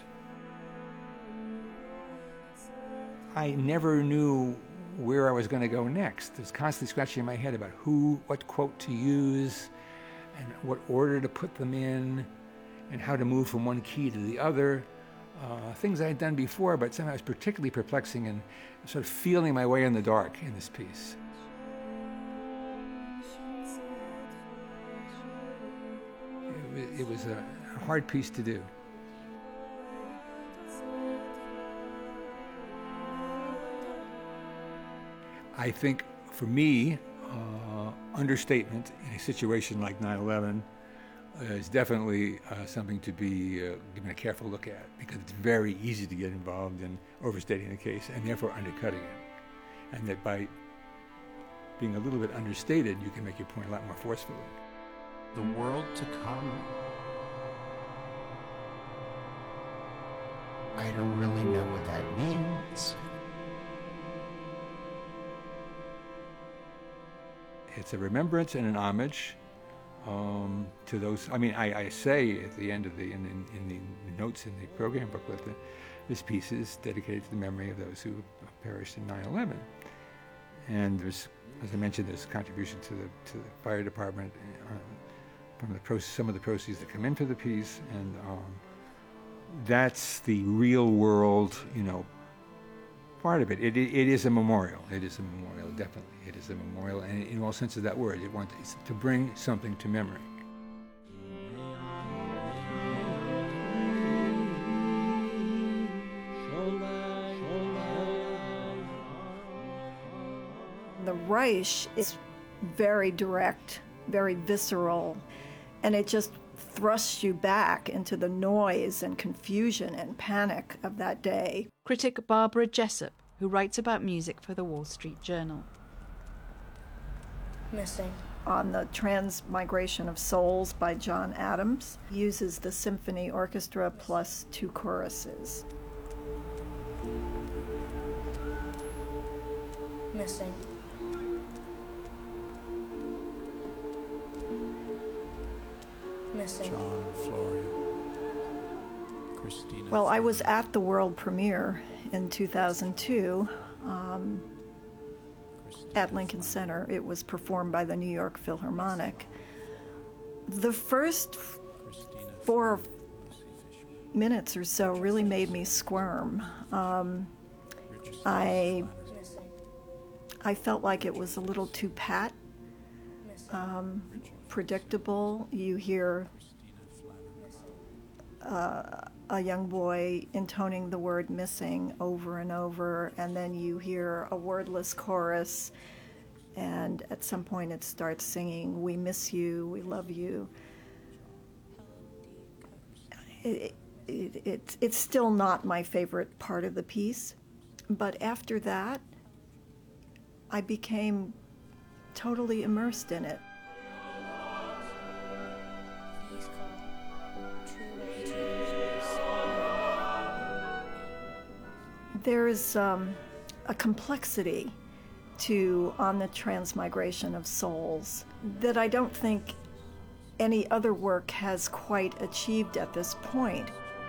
I never knew where I was going to go next. I was constantly scratching my head about what quote to use, and what order to put them in, and how to move from one key to the other. Things I had done before, but somehow it was particularly perplexing and sort of feeling my way in the dark in this piece. It was a hard piece to do. I think, for me, understatement in a situation like 9/11 is definitely something to be given a careful look at, because it's very easy to get involved in overstating the case and therefore undercutting it. And that by being a little bit understated, you can make your point a lot more forcefully. The world to come. I don't really know what that means. It's a remembrance and an homage to those. I say at the end of in the notes in the program booklet that this piece is dedicated to the memory of those who perished in 9/11. And there's, as I mentioned, there's contribution to the fire department from some of the proceeds that come in for the piece, and that's the real world, part of it. It is a memorial. It is a memorial, definitely. It is a memorial, and in all sense of that word, it's to bring something to memory. The Reich is very direct, very visceral, and it just thrusts you back into the noise and confusion and panic of that day. Critic Barbara Jessup, who writes about music for the Wall Street Journal. Missing. On the Transmigration of Souls by John Adams, uses the symphony orchestra plus 2 choruses. Missing. Missing. John, Floria, Christina. Well, I was at the world premiere in 2002 at Lincoln Center. It was performed by the New York Philharmonic. The first 4 minutes or so really made me squirm. I felt like it was a little too pat, predictable. You hear a young boy intoning the word missing over and over, and then you hear a wordless chorus, and at some point it starts singing, "We miss you, we love you." It's still not my favorite part of the piece, but after that, I became totally immersed in it. There is a complexity to On the Transmigration of Souls that I don't think any other work has quite achieved at this point.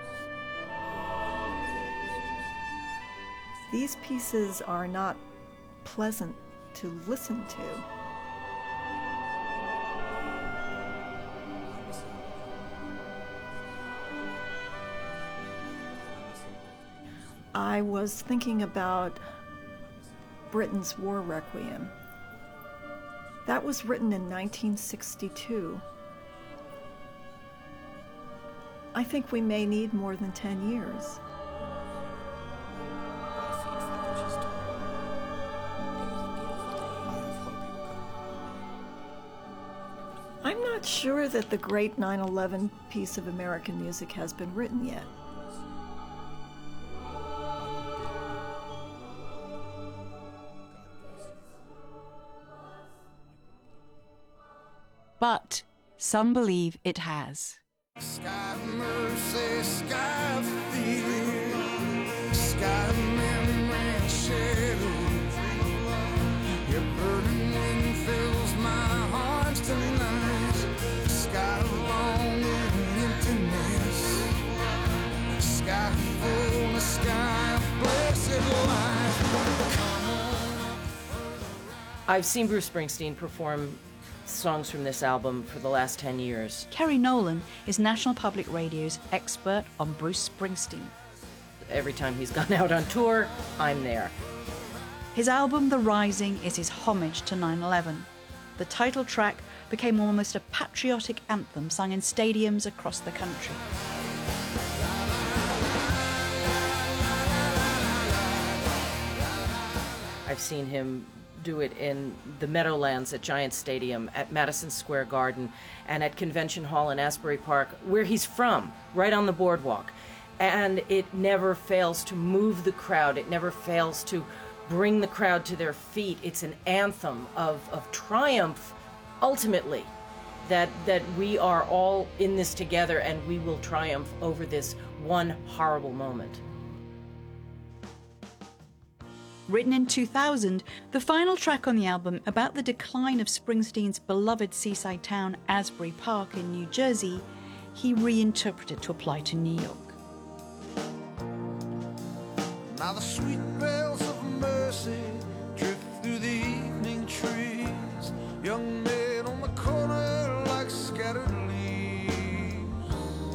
These pieces are not pleasant to listen to. I was thinking about Britain's War Requiem. That was written in 1962. I think we may need more than 10 years. I'm not sure that the great 9/11 piece of American music has been written yet. But some believe it has. Sky of mercy, sky of feeling, sky of memory and shadows. Your burning wind fills my heart tonight. Sky of longing, emptiness, sky full, the sky of blessed life. I've seen Bruce Springsteen perform songs from this album for the last 10 years. Kerry Nolan is National Public Radio's expert on Bruce Springsteen. Every time he's gone out on tour, I'm there. His album The Rising is his homage to 9/11. The title track became almost a patriotic anthem sung in stadiums across the country. I've seen him do it in the Meadowlands at Giant Stadium, at Madison Square Garden, and at Convention Hall in Asbury Park, where he's from, right on the boardwalk. And it never fails to move the crowd. It never fails to bring the crowd to their feet. It's an anthem of triumph, ultimately, that we are all in this together and we will triumph over this one horrible moment. Written in 2000, the final track on the album about the decline of Springsteen's beloved seaside town Asbury Park in New Jersey, he reinterpreted to apply to New York. Now the sweet bells of mercy drift through the evening trees. Young men on the corner like scattered leaves.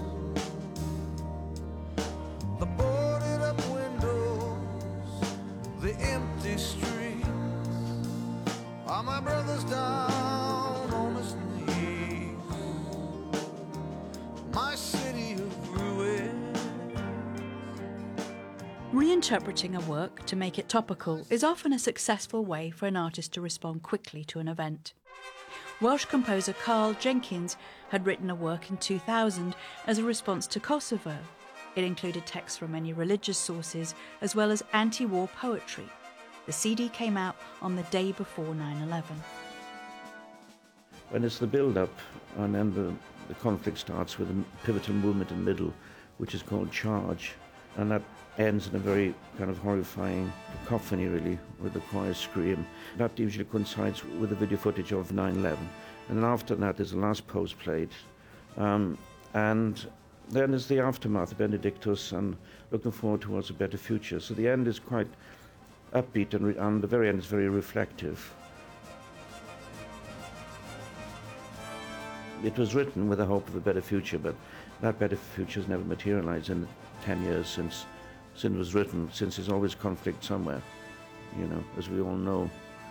The boarded up windows, the empty streets. Are my brothers down on his knees? My city of ruin. Reinterpreting a work to make it topical is often a successful way for an artist to respond quickly to an event. Welsh composer Carl Jenkins had written a work in 2000 as a response to Kosovo. It included texts from many religious sources as well as anti-war poetry. The CD came out on the day before 9/11. When it's the build-up and then the conflict starts with a pivotal movement in the middle, which is called charge, and that ends in a very kind of horrifying cacophony, really, with the choir scream. That usually coincides with the video footage of 9/11. And then after that, there's the last post played. And then there's the aftermath, the Benedictus, and looking forward towards a better future. So the end is quite upbeat, and the very end is very reflective. It was written with the hope of a better future, but that better future has never materialized in the 10 years since it was written, since there's always conflict somewhere, you know, as we all know.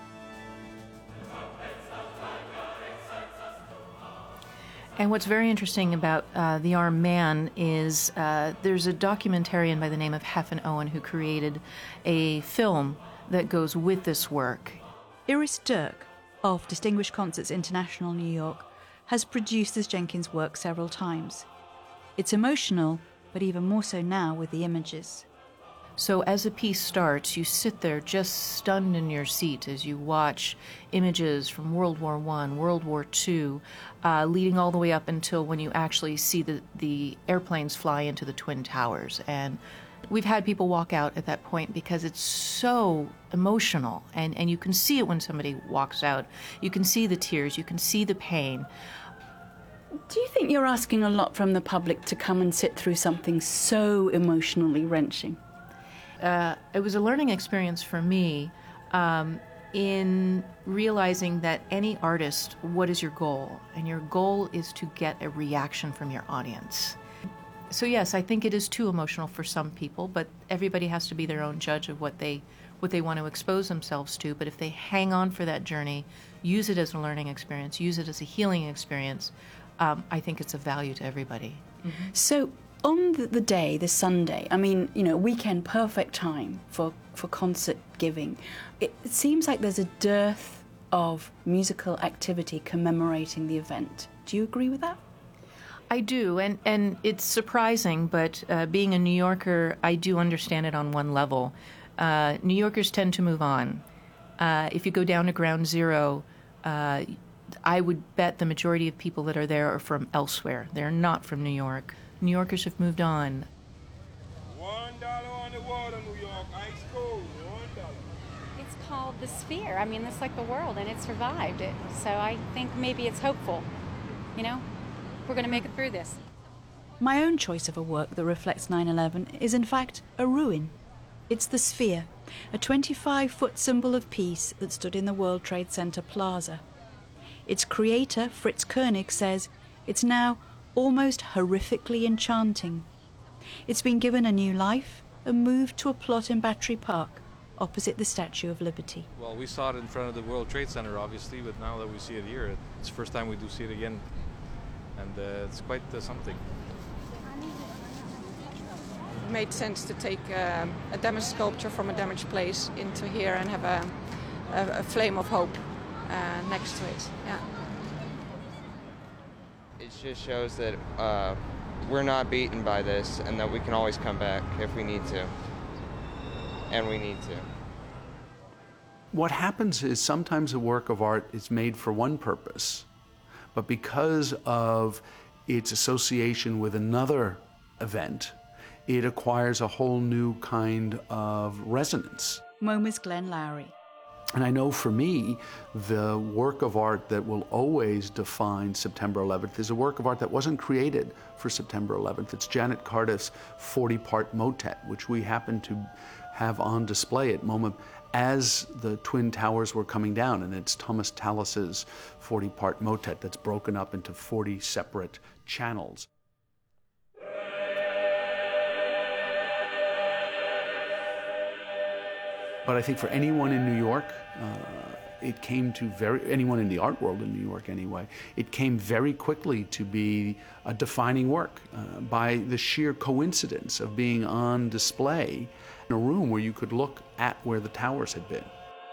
And what's very interesting about The Armed Man is there's a documentarian by the name of Heffen Owen who created a film that goes with this work. Iris Dirk, of Distinguished Concerts International New York, has produced this Jenkins work several times. It's emotional, but even more so now with the images. So as the piece starts, you sit there just stunned in your seat as you watch images from World War I, World War II, leading all the way up until when you actually see the airplanes fly into the Twin Towers. And we've had people walk out at that point because it's so emotional, and you can see it when somebody walks out. You can see the tears, you can see the pain. Do you think you're asking a lot from the public to come and sit through something so emotionally wrenching? It was a learning experience for me in realizing that any artist, what is your goal? And your goal is to get a reaction from your audience. So yes, I think it is too emotional for some people, but everybody has to be their own judge of what they want to expose themselves to. But if they hang on for that journey, use it as a learning experience, use it as a healing experience, I think it's of value to everybody. Mm-hmm. So on the day, the Sunday, I mean, weekend, perfect time for concert giving. It seems like there's a dearth of musical activity commemorating the event. Do you agree with that? I do, and it's surprising, but being a New Yorker, I do understand it on one level. New Yorkers tend to move on. If you go down to Ground Zero, I would bet the majority of people that are there are from elsewhere. They're not from New York. New Yorkers have moved on. $1 on the water, New York, ice cold, $1. It's called The Sphere. I mean, it's like the world, and it survived it. So I think maybe it's hopeful, We're going to make it through this. My own choice of a work that reflects 9/11 is in fact a ruin. It's the Sphere, a 25-foot symbol of peace that stood in the World Trade Center Plaza. Its creator, Fritz Koenig, says it's now almost horrifically enchanting. It's been given a new life and moved to a plot in Battery Park, opposite the Statue of Liberty. Well, we saw it in front of the World Trade Center, obviously, but now that we see it here, it's the first time we do see it again. And it's quite something. It made sense to take a damaged sculpture from a damaged place into here and have a flame of hope next to it. Yeah. It just shows that we're not beaten by this and that we can always come back if we need to. And we need to. What happens is sometimes a work of art is made for one purpose, but because of its association with another event, it acquires a whole new kind of resonance. MoMA's Glenn Lowry. And I know for me, the work of art that will always define September 11th is a work of art that wasn't created for September 11th. It's Janet Cardiff's 40-part motet, which we happen to have on display at MoMA as the Twin Towers were coming down, and it's Thomas Tallis's 40-part motet that's broken up into 40 separate channels. But I think for anyone in New York, it came to anyone in the art world in New York anyway, it came very quickly to be a defining work by the sheer coincidence of being on display in a room where you could look at where the towers had been.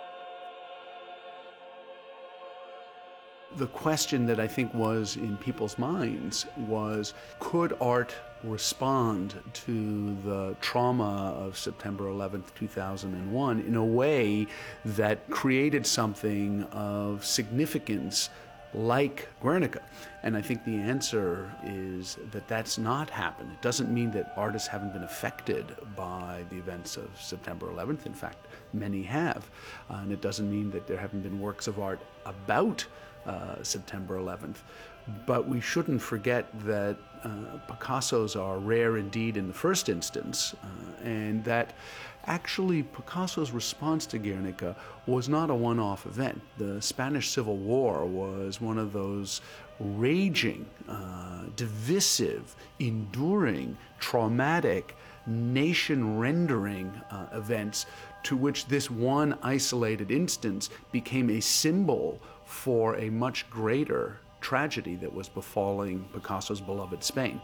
The question that I think was in people's minds was, could art respond to the trauma of September 11th, 2001 in a way that created something of significance like Guernica? And I think the answer is that that's not happened. It doesn't mean that artists haven't been affected by the events of September 11th. In fact, many have. And it doesn't mean that there haven't been works of art about September 11th. But we shouldn't forget that Picasso's are rare indeed in the first instance, and that actually Picasso's response to Guernica was not a one-off event. The Spanish Civil War was one of those raging, divisive, enduring, traumatic, nation-rendering events to which this one isolated instance became a symbol for a much greater tragedy that was befalling Picasso's beloved Spain.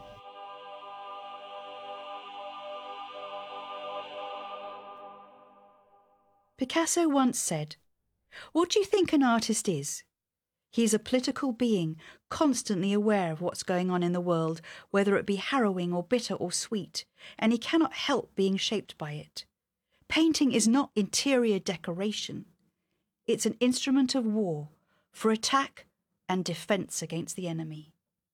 Picasso once said, "What do you think an artist is? He is a political being, constantly aware of what's going on in the world, whether it be harrowing or bitter or sweet, and he cannot help being shaped by it. Painting is not interior decoration. It's an instrument of war, for attack and defence against the enemy."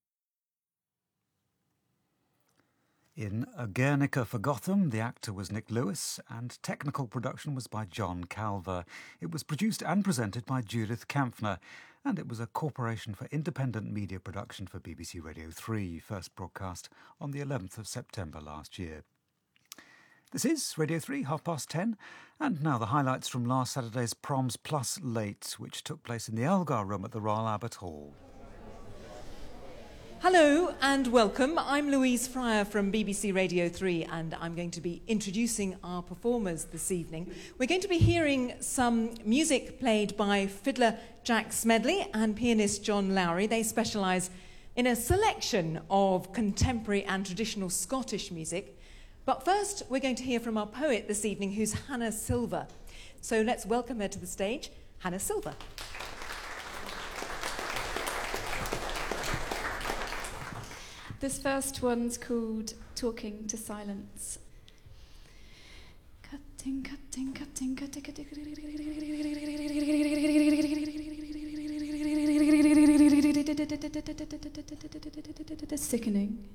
In A Guernica for Gotham, the actor was Nick Lewis, and technical production was by John Calver. It was produced and presented by Judith Kampfner, and it was a Corporation for Independent Media production for BBC Radio 3, first broadcast on the 11th of September last year. This is Radio 3, 10:30, and now the highlights from last Saturday's Proms Plus Late, which took place in the Elgar Room at the Royal Albert Hall. Hello and welcome. I'm Louise Fryer from BBC Radio 3 and I'm going to be introducing our performers this evening. We're going to be hearing some music played by fiddler Jack Smedley and pianist John Lowry. They specialise in a selection of contemporary and traditional Scottish music. But first we're going to hear from our poet this evening, who's Hannah Silver. So let's welcome her to the stage, Hannah Silver. This first one's called Talking to Silence. Cutting, cutting, cutting, cutting, cutting, sickening.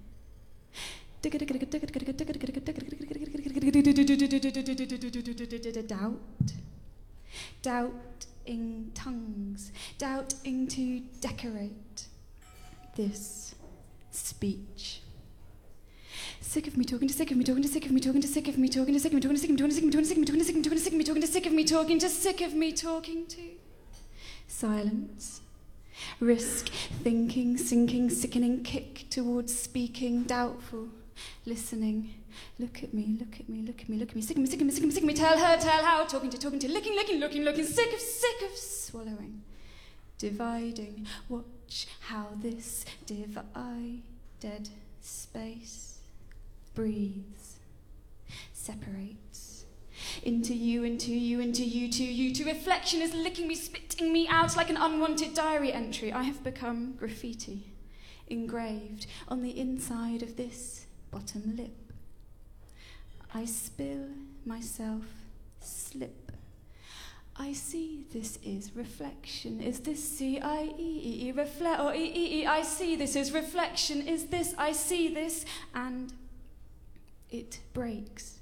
Doubting tongues, doubting to decorate this speech. Sick of me talking to sick of me talking to sick of me talking to sick of me talking to sick of me talking to sick of me talking to sick of me talking to sick of me talking to sick of me talking to sick of me talking to sick of me talking to silence. Risk, thinking, sinking, sickening, kick towards speaking, doubtful, listening. Look at me, look at me, look at me, look at me, sick of me, sick of me, sick of me, sick of me, tell her, tell how, talking to, licking, licking, looking, looking, sick of swallowing. Dividing, watch how this divided space breathes, separates. Into you, into you, into you, to you, to reflection is licking me, spitting me out like an unwanted diary entry. I have become graffiti, engraved on the inside of this bottom lip. I spill myself, slip. I see this is reflection. Is this C-I-E-E-E reflect or E-E-E? I see this is reflection. Is this I see this and it breaks.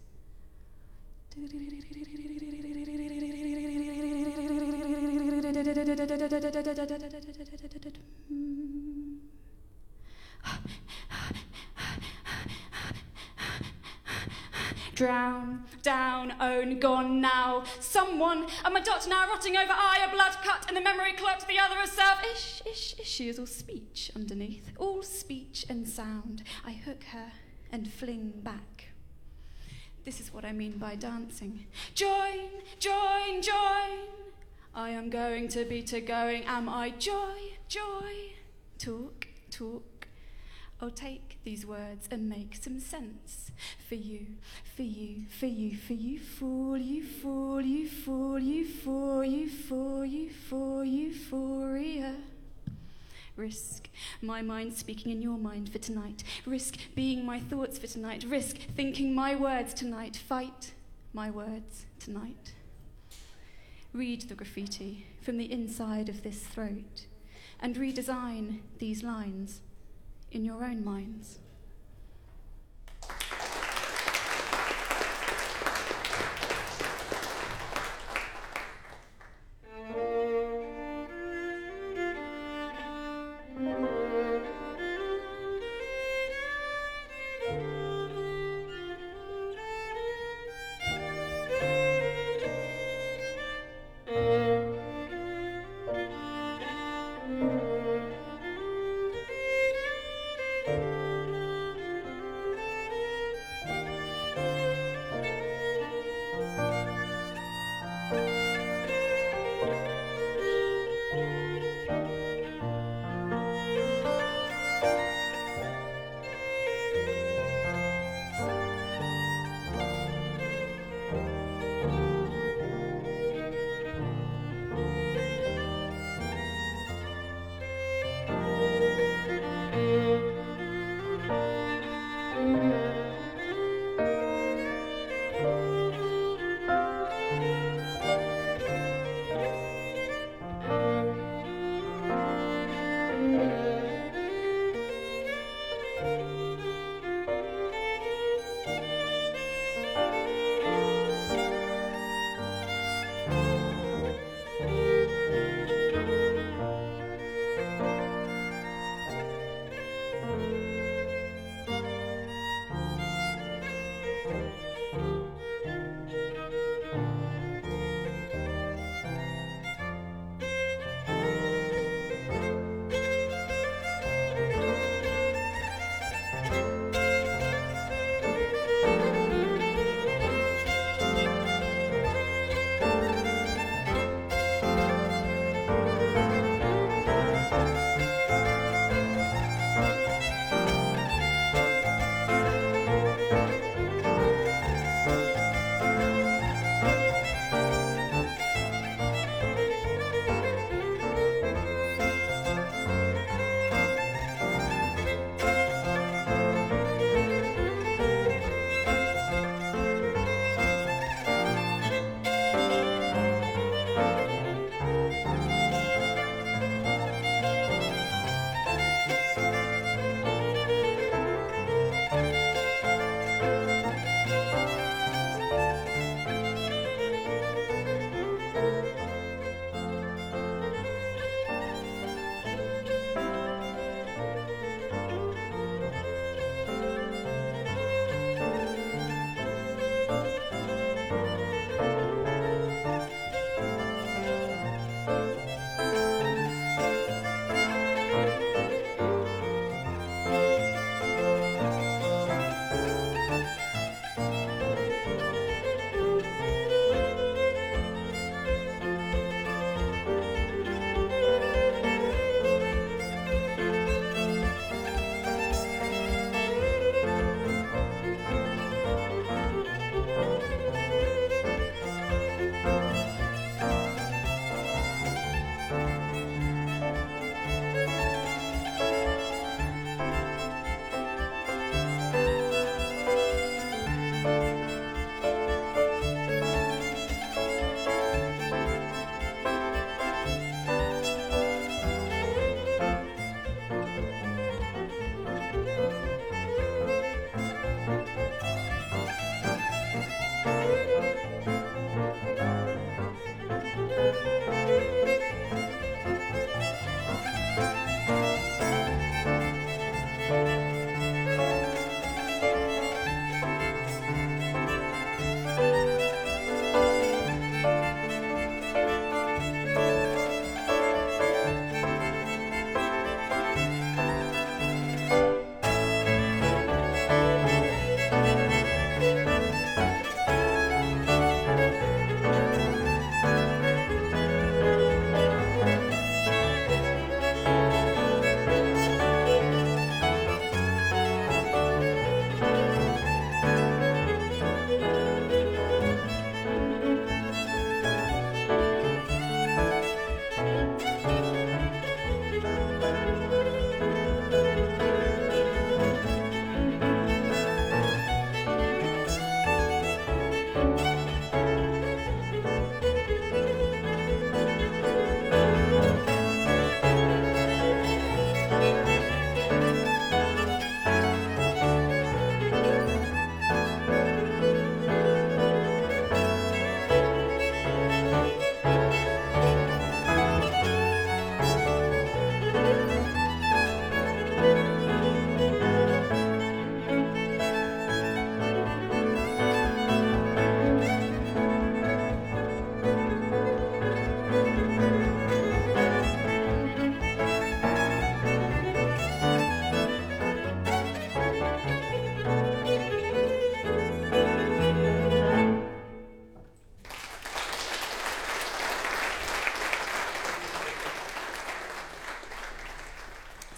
Drown, down, own, gone now. Someone, and my doctor now rotting over eye, a blood cut, and the memory clocked the other herself. Ish, ish, ish. She is all speech underneath, all speech and sound. I hook her and fling back. This is what I mean by dancing. Join, join, join. I am going to be to going. Am I joy, joy? Talk, talk. I'll take these words and make some sense for you, for you, for you, for you, fool, you fool, you fool, you fool, you fool, you fool, euphoria. Risk my mind speaking in your mind for tonight. Risk being my thoughts for tonight. Risk thinking my words tonight. Fight my words tonight. Read the graffiti from the inside of this throat and redesign these lines in your own minds.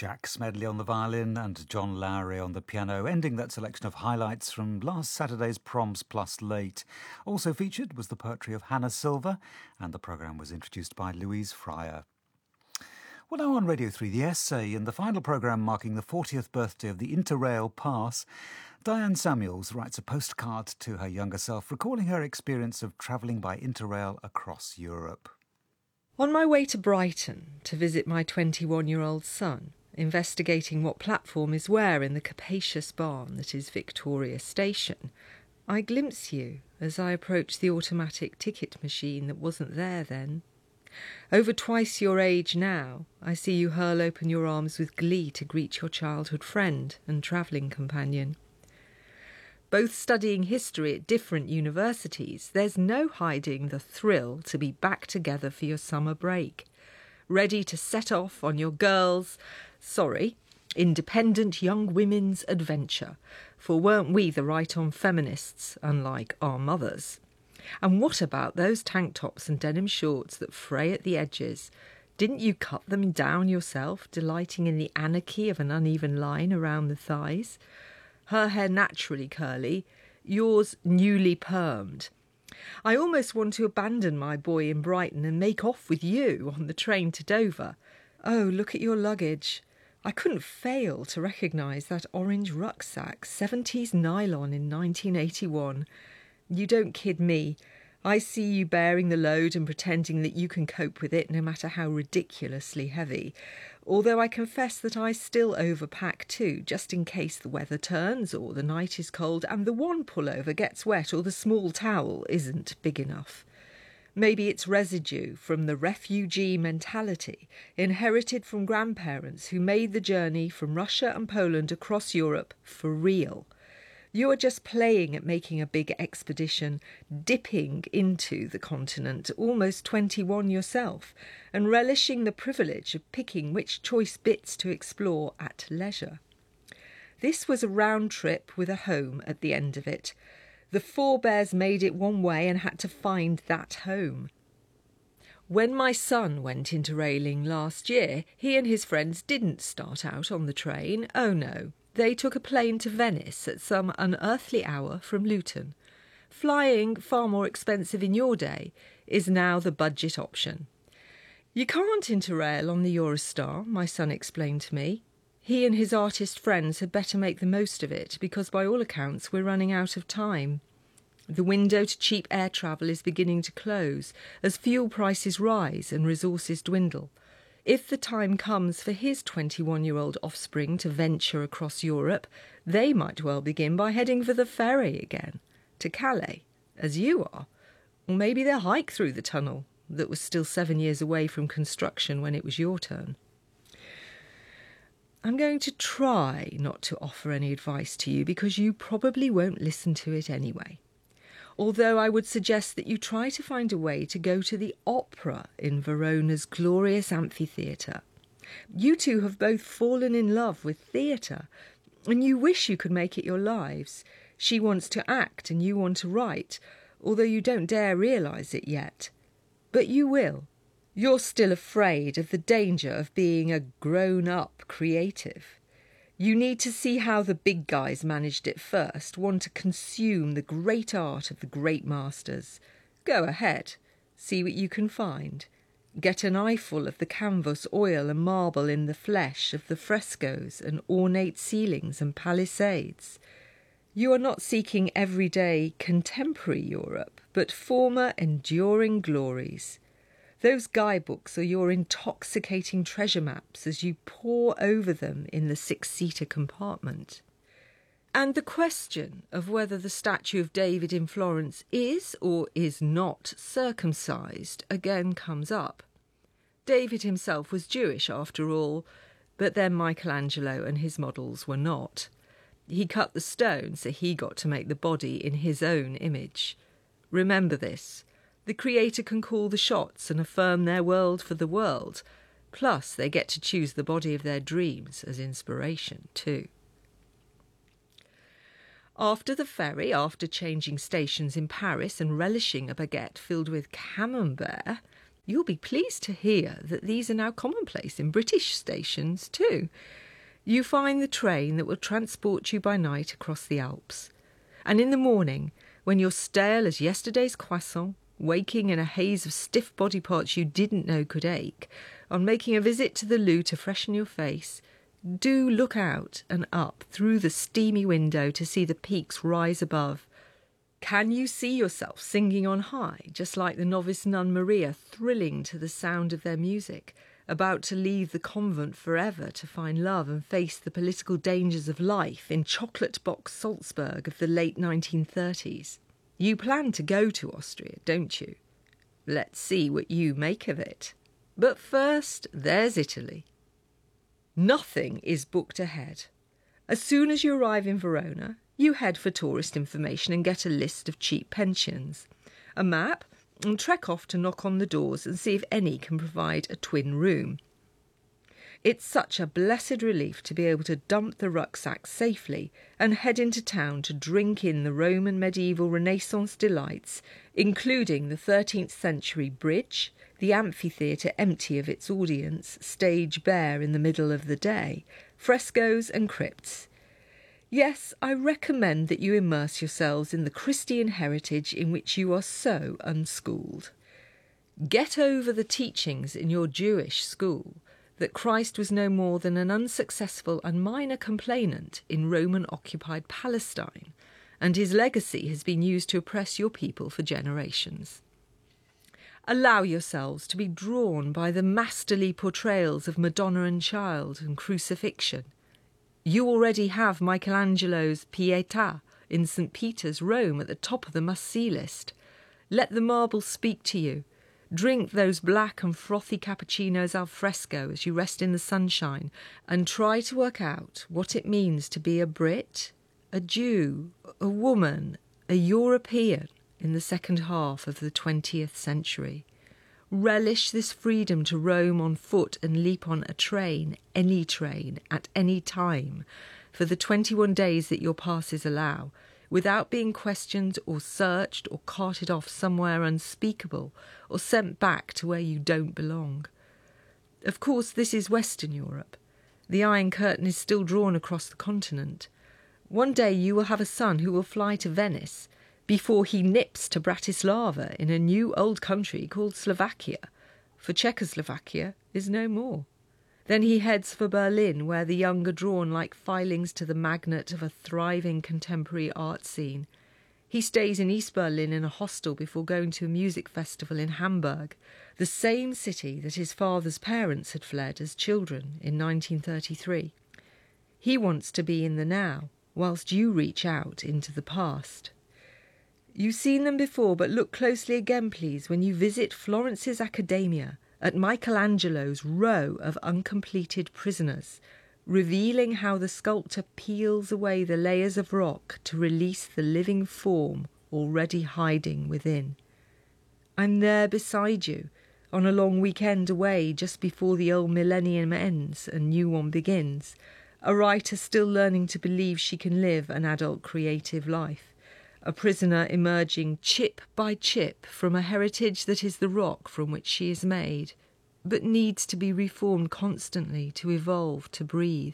Jack Smedley on the violin and John Lowry on the piano, ending that selection of highlights from last Saturday's Proms Plus Late. Also featured was the poetry of Hannah Silver, and the programme was introduced by Louise Fryer. Well, now on Radio 3, The Essay, in the final programme marking the 40th birthday of the Interrail Pass, Diane Samuels writes a postcard to her younger self, recalling her experience of travelling by Interrail across Europe. On my way to Brighton to visit my 21-year-old son, investigating what platform is where in the capacious barn that is Victoria Station, I glimpse you as I approach the automatic ticket machine that wasn't there then. Over twice your age now, I see you hurl open your arms with glee to greet your childhood friend and travelling companion. Both studying history at different universities, there's no hiding the thrill to be back together for your summer break, ready to set off on your independent young women's adventure, for weren't we the right-on feminists, unlike our mothers? And what about those tank tops and denim shorts that fray at the edges? Didn't you cut them down yourself, delighting in the anarchy of an uneven line around the thighs? Her hair naturally curly, yours newly permed. I almost want to abandon my boy in Brighton and make off with you on the train to Dover. Oh, look at your luggage. I couldn't fail to recognise that orange rucksack, 70s nylon in 1981. You don't kid me. I see you bearing the load and pretending that you can cope with it no matter how ridiculously heavy. Although I confess that I still overpack too, just in case the weather turns or the night is cold and the one pullover gets wet or the small towel isn't big enough. Maybe it's residue from the refugee mentality inherited from grandparents who made the journey from Russia and Poland across Europe for real. You are just playing at making a big expedition, dipping into the continent, almost 21 yourself, and relishing the privilege of picking which choice bits to explore at leisure. This was a round trip with a home at the end of it. The forebears made it one way and had to find that home. When my son went interrailing last year, he and his friends didn't start out on the train. Oh no. They took a plane to Venice at some unearthly hour from Luton. Flying, far more expensive in your day, is now the budget option. You can't interrail on the Eurostar, my son explained to me. He and his artist friends had better make the most of it because by all accounts we're running out of time. The window to cheap air travel is beginning to close as fuel prices rise and resources dwindle. If the time comes for his 21-year-old offspring to venture across Europe, they might well begin by heading for the ferry again, to Calais, as you are. Or maybe they'll hike through the tunnel that was still 7 years away from construction when it was your turn. I'm going to try not to offer any advice to you because you probably won't listen to it anyway. Although I would suggest that you try to find a way to go to the opera in Verona's glorious amphitheatre. You two have both fallen in love with theatre, and you wish you could make it your lives. She wants to act and you want to write, although you don't dare realise it yet. But you will. You're still afraid of the danger of being a grown-up creative. You need to see how the big guys managed it first, want to consume the great art of the great masters. Go ahead, see what you can find. Get an eyeful of the canvas, oil and marble in the flesh, of the frescoes and ornate ceilings and palisades. You are not seeking everyday contemporary Europe, but former enduring glories. Those guidebooks are your intoxicating treasure maps as you pore over them in the six-seater compartment. And the question of whether the statue of David in Florence is or is not circumcised again comes up. David himself was Jewish after all, but then Michelangelo and his models were not. He cut the stone, so he got to make the body in his own image. Remember this. The creator can call the shots and affirm their world for the world. Plus, they get to choose the body of their dreams as inspiration, too. After the ferry, after changing stations in Paris and relishing a baguette filled with camembert, You'll be pleased to hear that these are now commonplace in British stations too. You find the train that will transport you by night across the Alps. And in the morning, when you're stale as yesterday's croissant, waking in a haze of stiff body parts you didn't know could ache, on making a visit to the loo to freshen your face, do look out and up through the steamy window to see the peaks rise above. Can you see yourself singing on high, just like the novice nun Maria, thrilling to the sound of their music, about to leave the convent forever to find love and face the political dangers of life in chocolate box Salzburg of the late 1930s? You plan to go to Austria, don't you? Let's see what you make of it. But first, there's Italy. Nothing is booked ahead. As soon as you arrive in Verona, you head for tourist information and get a list of cheap pensions, a map, and trek off to knock on the doors and see if any can provide a twin room. It's such a blessed relief to be able to dump the rucksack safely and head into town to drink in the Roman medieval Renaissance delights, including the 13th century bridge, the amphitheatre empty of its audience, stage bare in the middle of the day, frescoes and crypts. Yes, I recommend that you immerse yourselves in the Christian heritage in which you are so unschooled. Get over the teachings in your Jewish school that Christ was no more than an unsuccessful and minor complainant in Roman-occupied Palestine, and his legacy has been used to oppress your people for generations. Allow yourselves to be drawn by the masterly portrayals of Madonna and Child and Crucifixion. You already have Michelangelo's Pietà in St. Peter's, Rome, at the top of the must-see list. Let the marble speak to you. Drink those black and frothy cappuccinos al fresco as you rest in the sunshine, and try to work out what it means to be a Brit, a Jew, a woman, a European in the second half of the 20th century. Relish this freedom to roam on foot and leap on a train, any train, at any time, for the 21 days that your passes allow, without being questioned or searched or carted off somewhere unspeakable or sent back to where you don't belong. Of course, this is Western Europe. The Iron Curtain is still drawn across the continent. One day you will have a son who will fly to Venice before he nips to Bratislava in a new old country called Slovakia, for Czechoslovakia is no more. Then he heads for Berlin, where the young are drawn like filings to the magnet of a thriving contemporary art scene. He stays in East Berlin in a hostel before going to a music festival in Hamburg, the same city that his father's parents had fled as children in 1933. He wants to be in the now, whilst you reach out into the past. You've seen them before, but look closely again, please, when you visit Florence's Accademia at Michelangelo's row of uncompleted prisoners, revealing how the sculptor peels away the layers of rock to release the living form already hiding within. I'm there beside you, on a long weekend away just before the old millennium ends and new one begins, a writer still learning to believe she can live an adult creative life. A prisoner emerging chip by chip from a heritage that is the rock from which she is made, but needs to be reformed constantly to evolve, to breathe.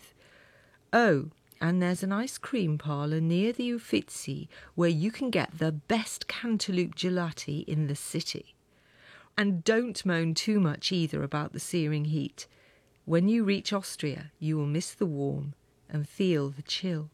Oh, and there's an ice cream parlour near the Uffizi where you can get the best cantaloupe gelati in the city. And don't moan too much either about the searing heat. When you reach Austria, you will miss the warm and feel the chill.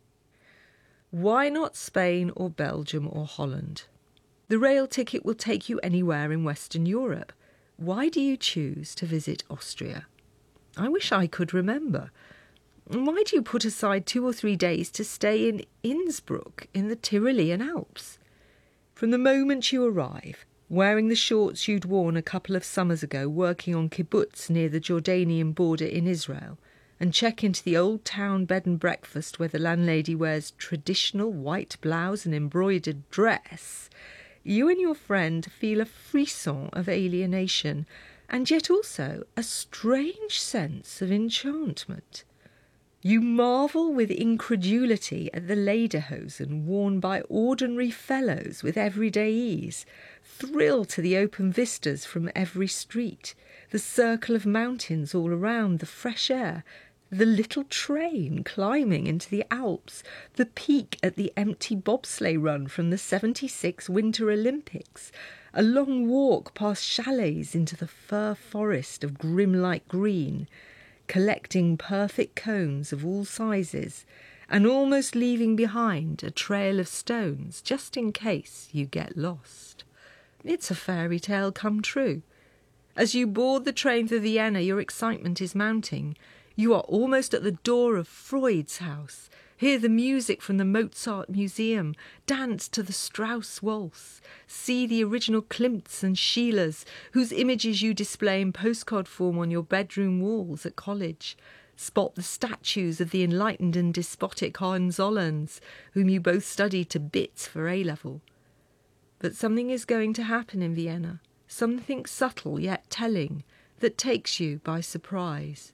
Why not Spain or Belgium or Holland? The rail ticket will take you anywhere in Western Europe. Why do you choose to visit Austria? I wish I could remember. Why do you put aside 2 or 3 days to stay in Innsbruck in the Tyrolean Alps? From the moment you arrive, wearing the shorts you'd worn a couple of summers ago working on kibbutz near the Jordanian border in Israel, and check into the old town bed and breakfast where the landlady wears traditional white blouse and embroidered dress, you and your friend feel a frisson of alienation, and yet also a strange sense of enchantment. You marvel with incredulity at the lederhosen worn by ordinary fellows with everyday ease, thrill to the open vistas from every street, the circle of mountains all around, the fresh air, the little train climbing into the Alps, the peak at the empty bobsleigh run from the 76 Winter Olympics, a long walk past chalets into the fir forest of grim-like green, collecting perfect cones of all sizes, and almost leaving behind a trail of stones just in case you get lost. It's a fairy tale come true. As you board the train for Vienna, your excitement is mounting. You are almost at the door of Freud's house. Hear the music from the Mozart Museum, dance to the Strauss waltz, see the original Klimts and Schillers, whose images you display in postcard form on your bedroom walls at college, spot the statues of the enlightened and despotic Hohenzollerns, whom you both studied to bits for A-level. But something is going to happen in Vienna, something subtle yet telling, that takes you by surprise.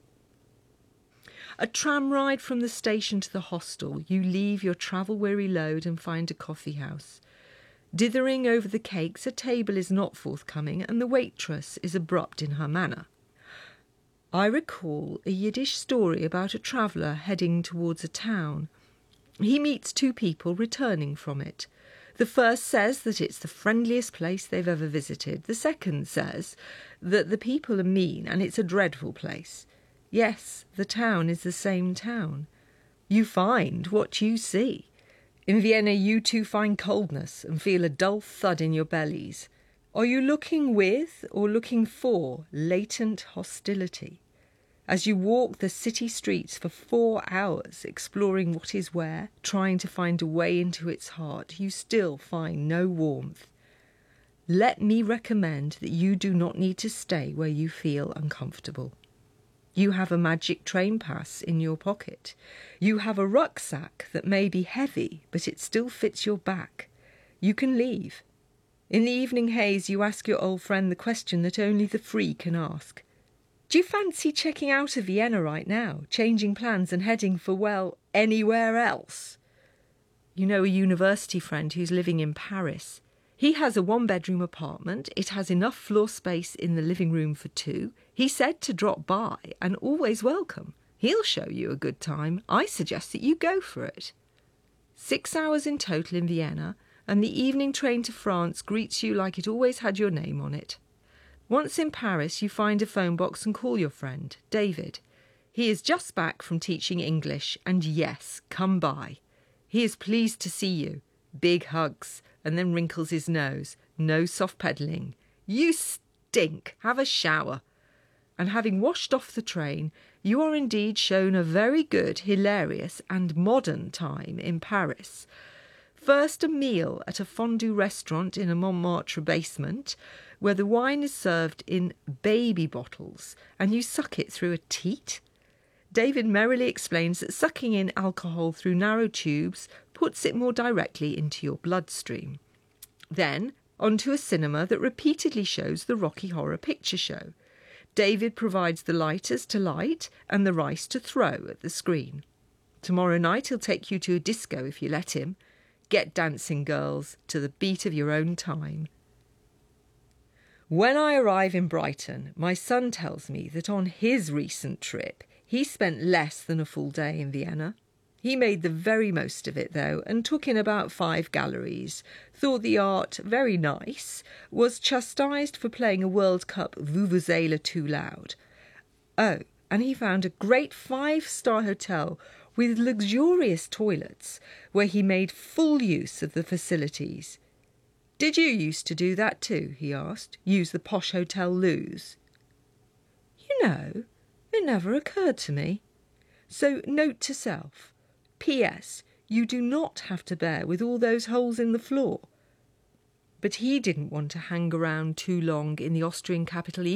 A tram ride from the station to the hostel, you leave your travel-weary load and find a coffee house. Dithering over the cakes, a table is not forthcoming, and the waitress is abrupt in her manner. I recall a Yiddish story about a traveller heading towards a town. He meets two people returning from it. The first says that it's the friendliest place they've ever visited. The second says that the people are mean and it's a dreadful place. Yes, the town is the same town. You find what you see. In Vienna you too find coldness and feel a dull thud in your bellies. Are you looking with or looking for latent hostility? As you walk the city streets for 4 hours, exploring what is where, trying to find a way into its heart, you still find no warmth. Let me recommend that you do not need to stay where you feel uncomfortable. You have a magic train pass in your pocket. You have a rucksack that may be heavy, but it still fits your back. You can leave. In the evening haze, you ask your old friend the question that only the free can ask. Do you fancy checking out of Vienna right now, changing plans and heading for, well, anywhere else? You know a university friend who's living in Paris. He has a 1-bedroom apartment. It has enough floor space in the living room for 2. He said to drop by and always welcome. He'll show you a good time. I suggest that you go for it. 6 hours in total in Vienna, and the evening train to France greets you like it always had your name on it. Once in Paris, you find a phone box and call your friend, David. He is just back from teaching English, and yes, come by. He is pleased to see you. Big hugs, and then wrinkles his nose. No soft pedalling. You stink. Have a shower. And having washed off the train, you are indeed shown a very good, hilarious and modern time in Paris. First a meal at a fondue restaurant in a Montmartre basement, where the wine is served in baby bottles and you suck it through a teat. David merrily explains that sucking in alcohol through narrow tubes puts it more directly into your bloodstream. Then onto a cinema that repeatedly shows the Rocky Horror Picture Show. David provides the lighters to light and the rice to throw at the screen. Tomorrow night he'll take you to a disco if you let him. Get dancing, girls, to the beat of your own time. When I arrive in Brighton, my son tells me that on his recent trip, he spent less than a full day in Vienna. He made the very most of it, though, and took in about 5 galleries, thought the art very nice, was chastised for playing a World Cup vuvuzela too loud. Oh, and he found a great 5-star hotel with luxurious toilets, where he made full use of the facilities. Did you used to do that too, he asked, use the posh hotel loos? You know, it never occurred to me. So note to self, P.S. You do not have to bear with all those holes in the floor. But he didn't want to hang around too long in the Austrian capital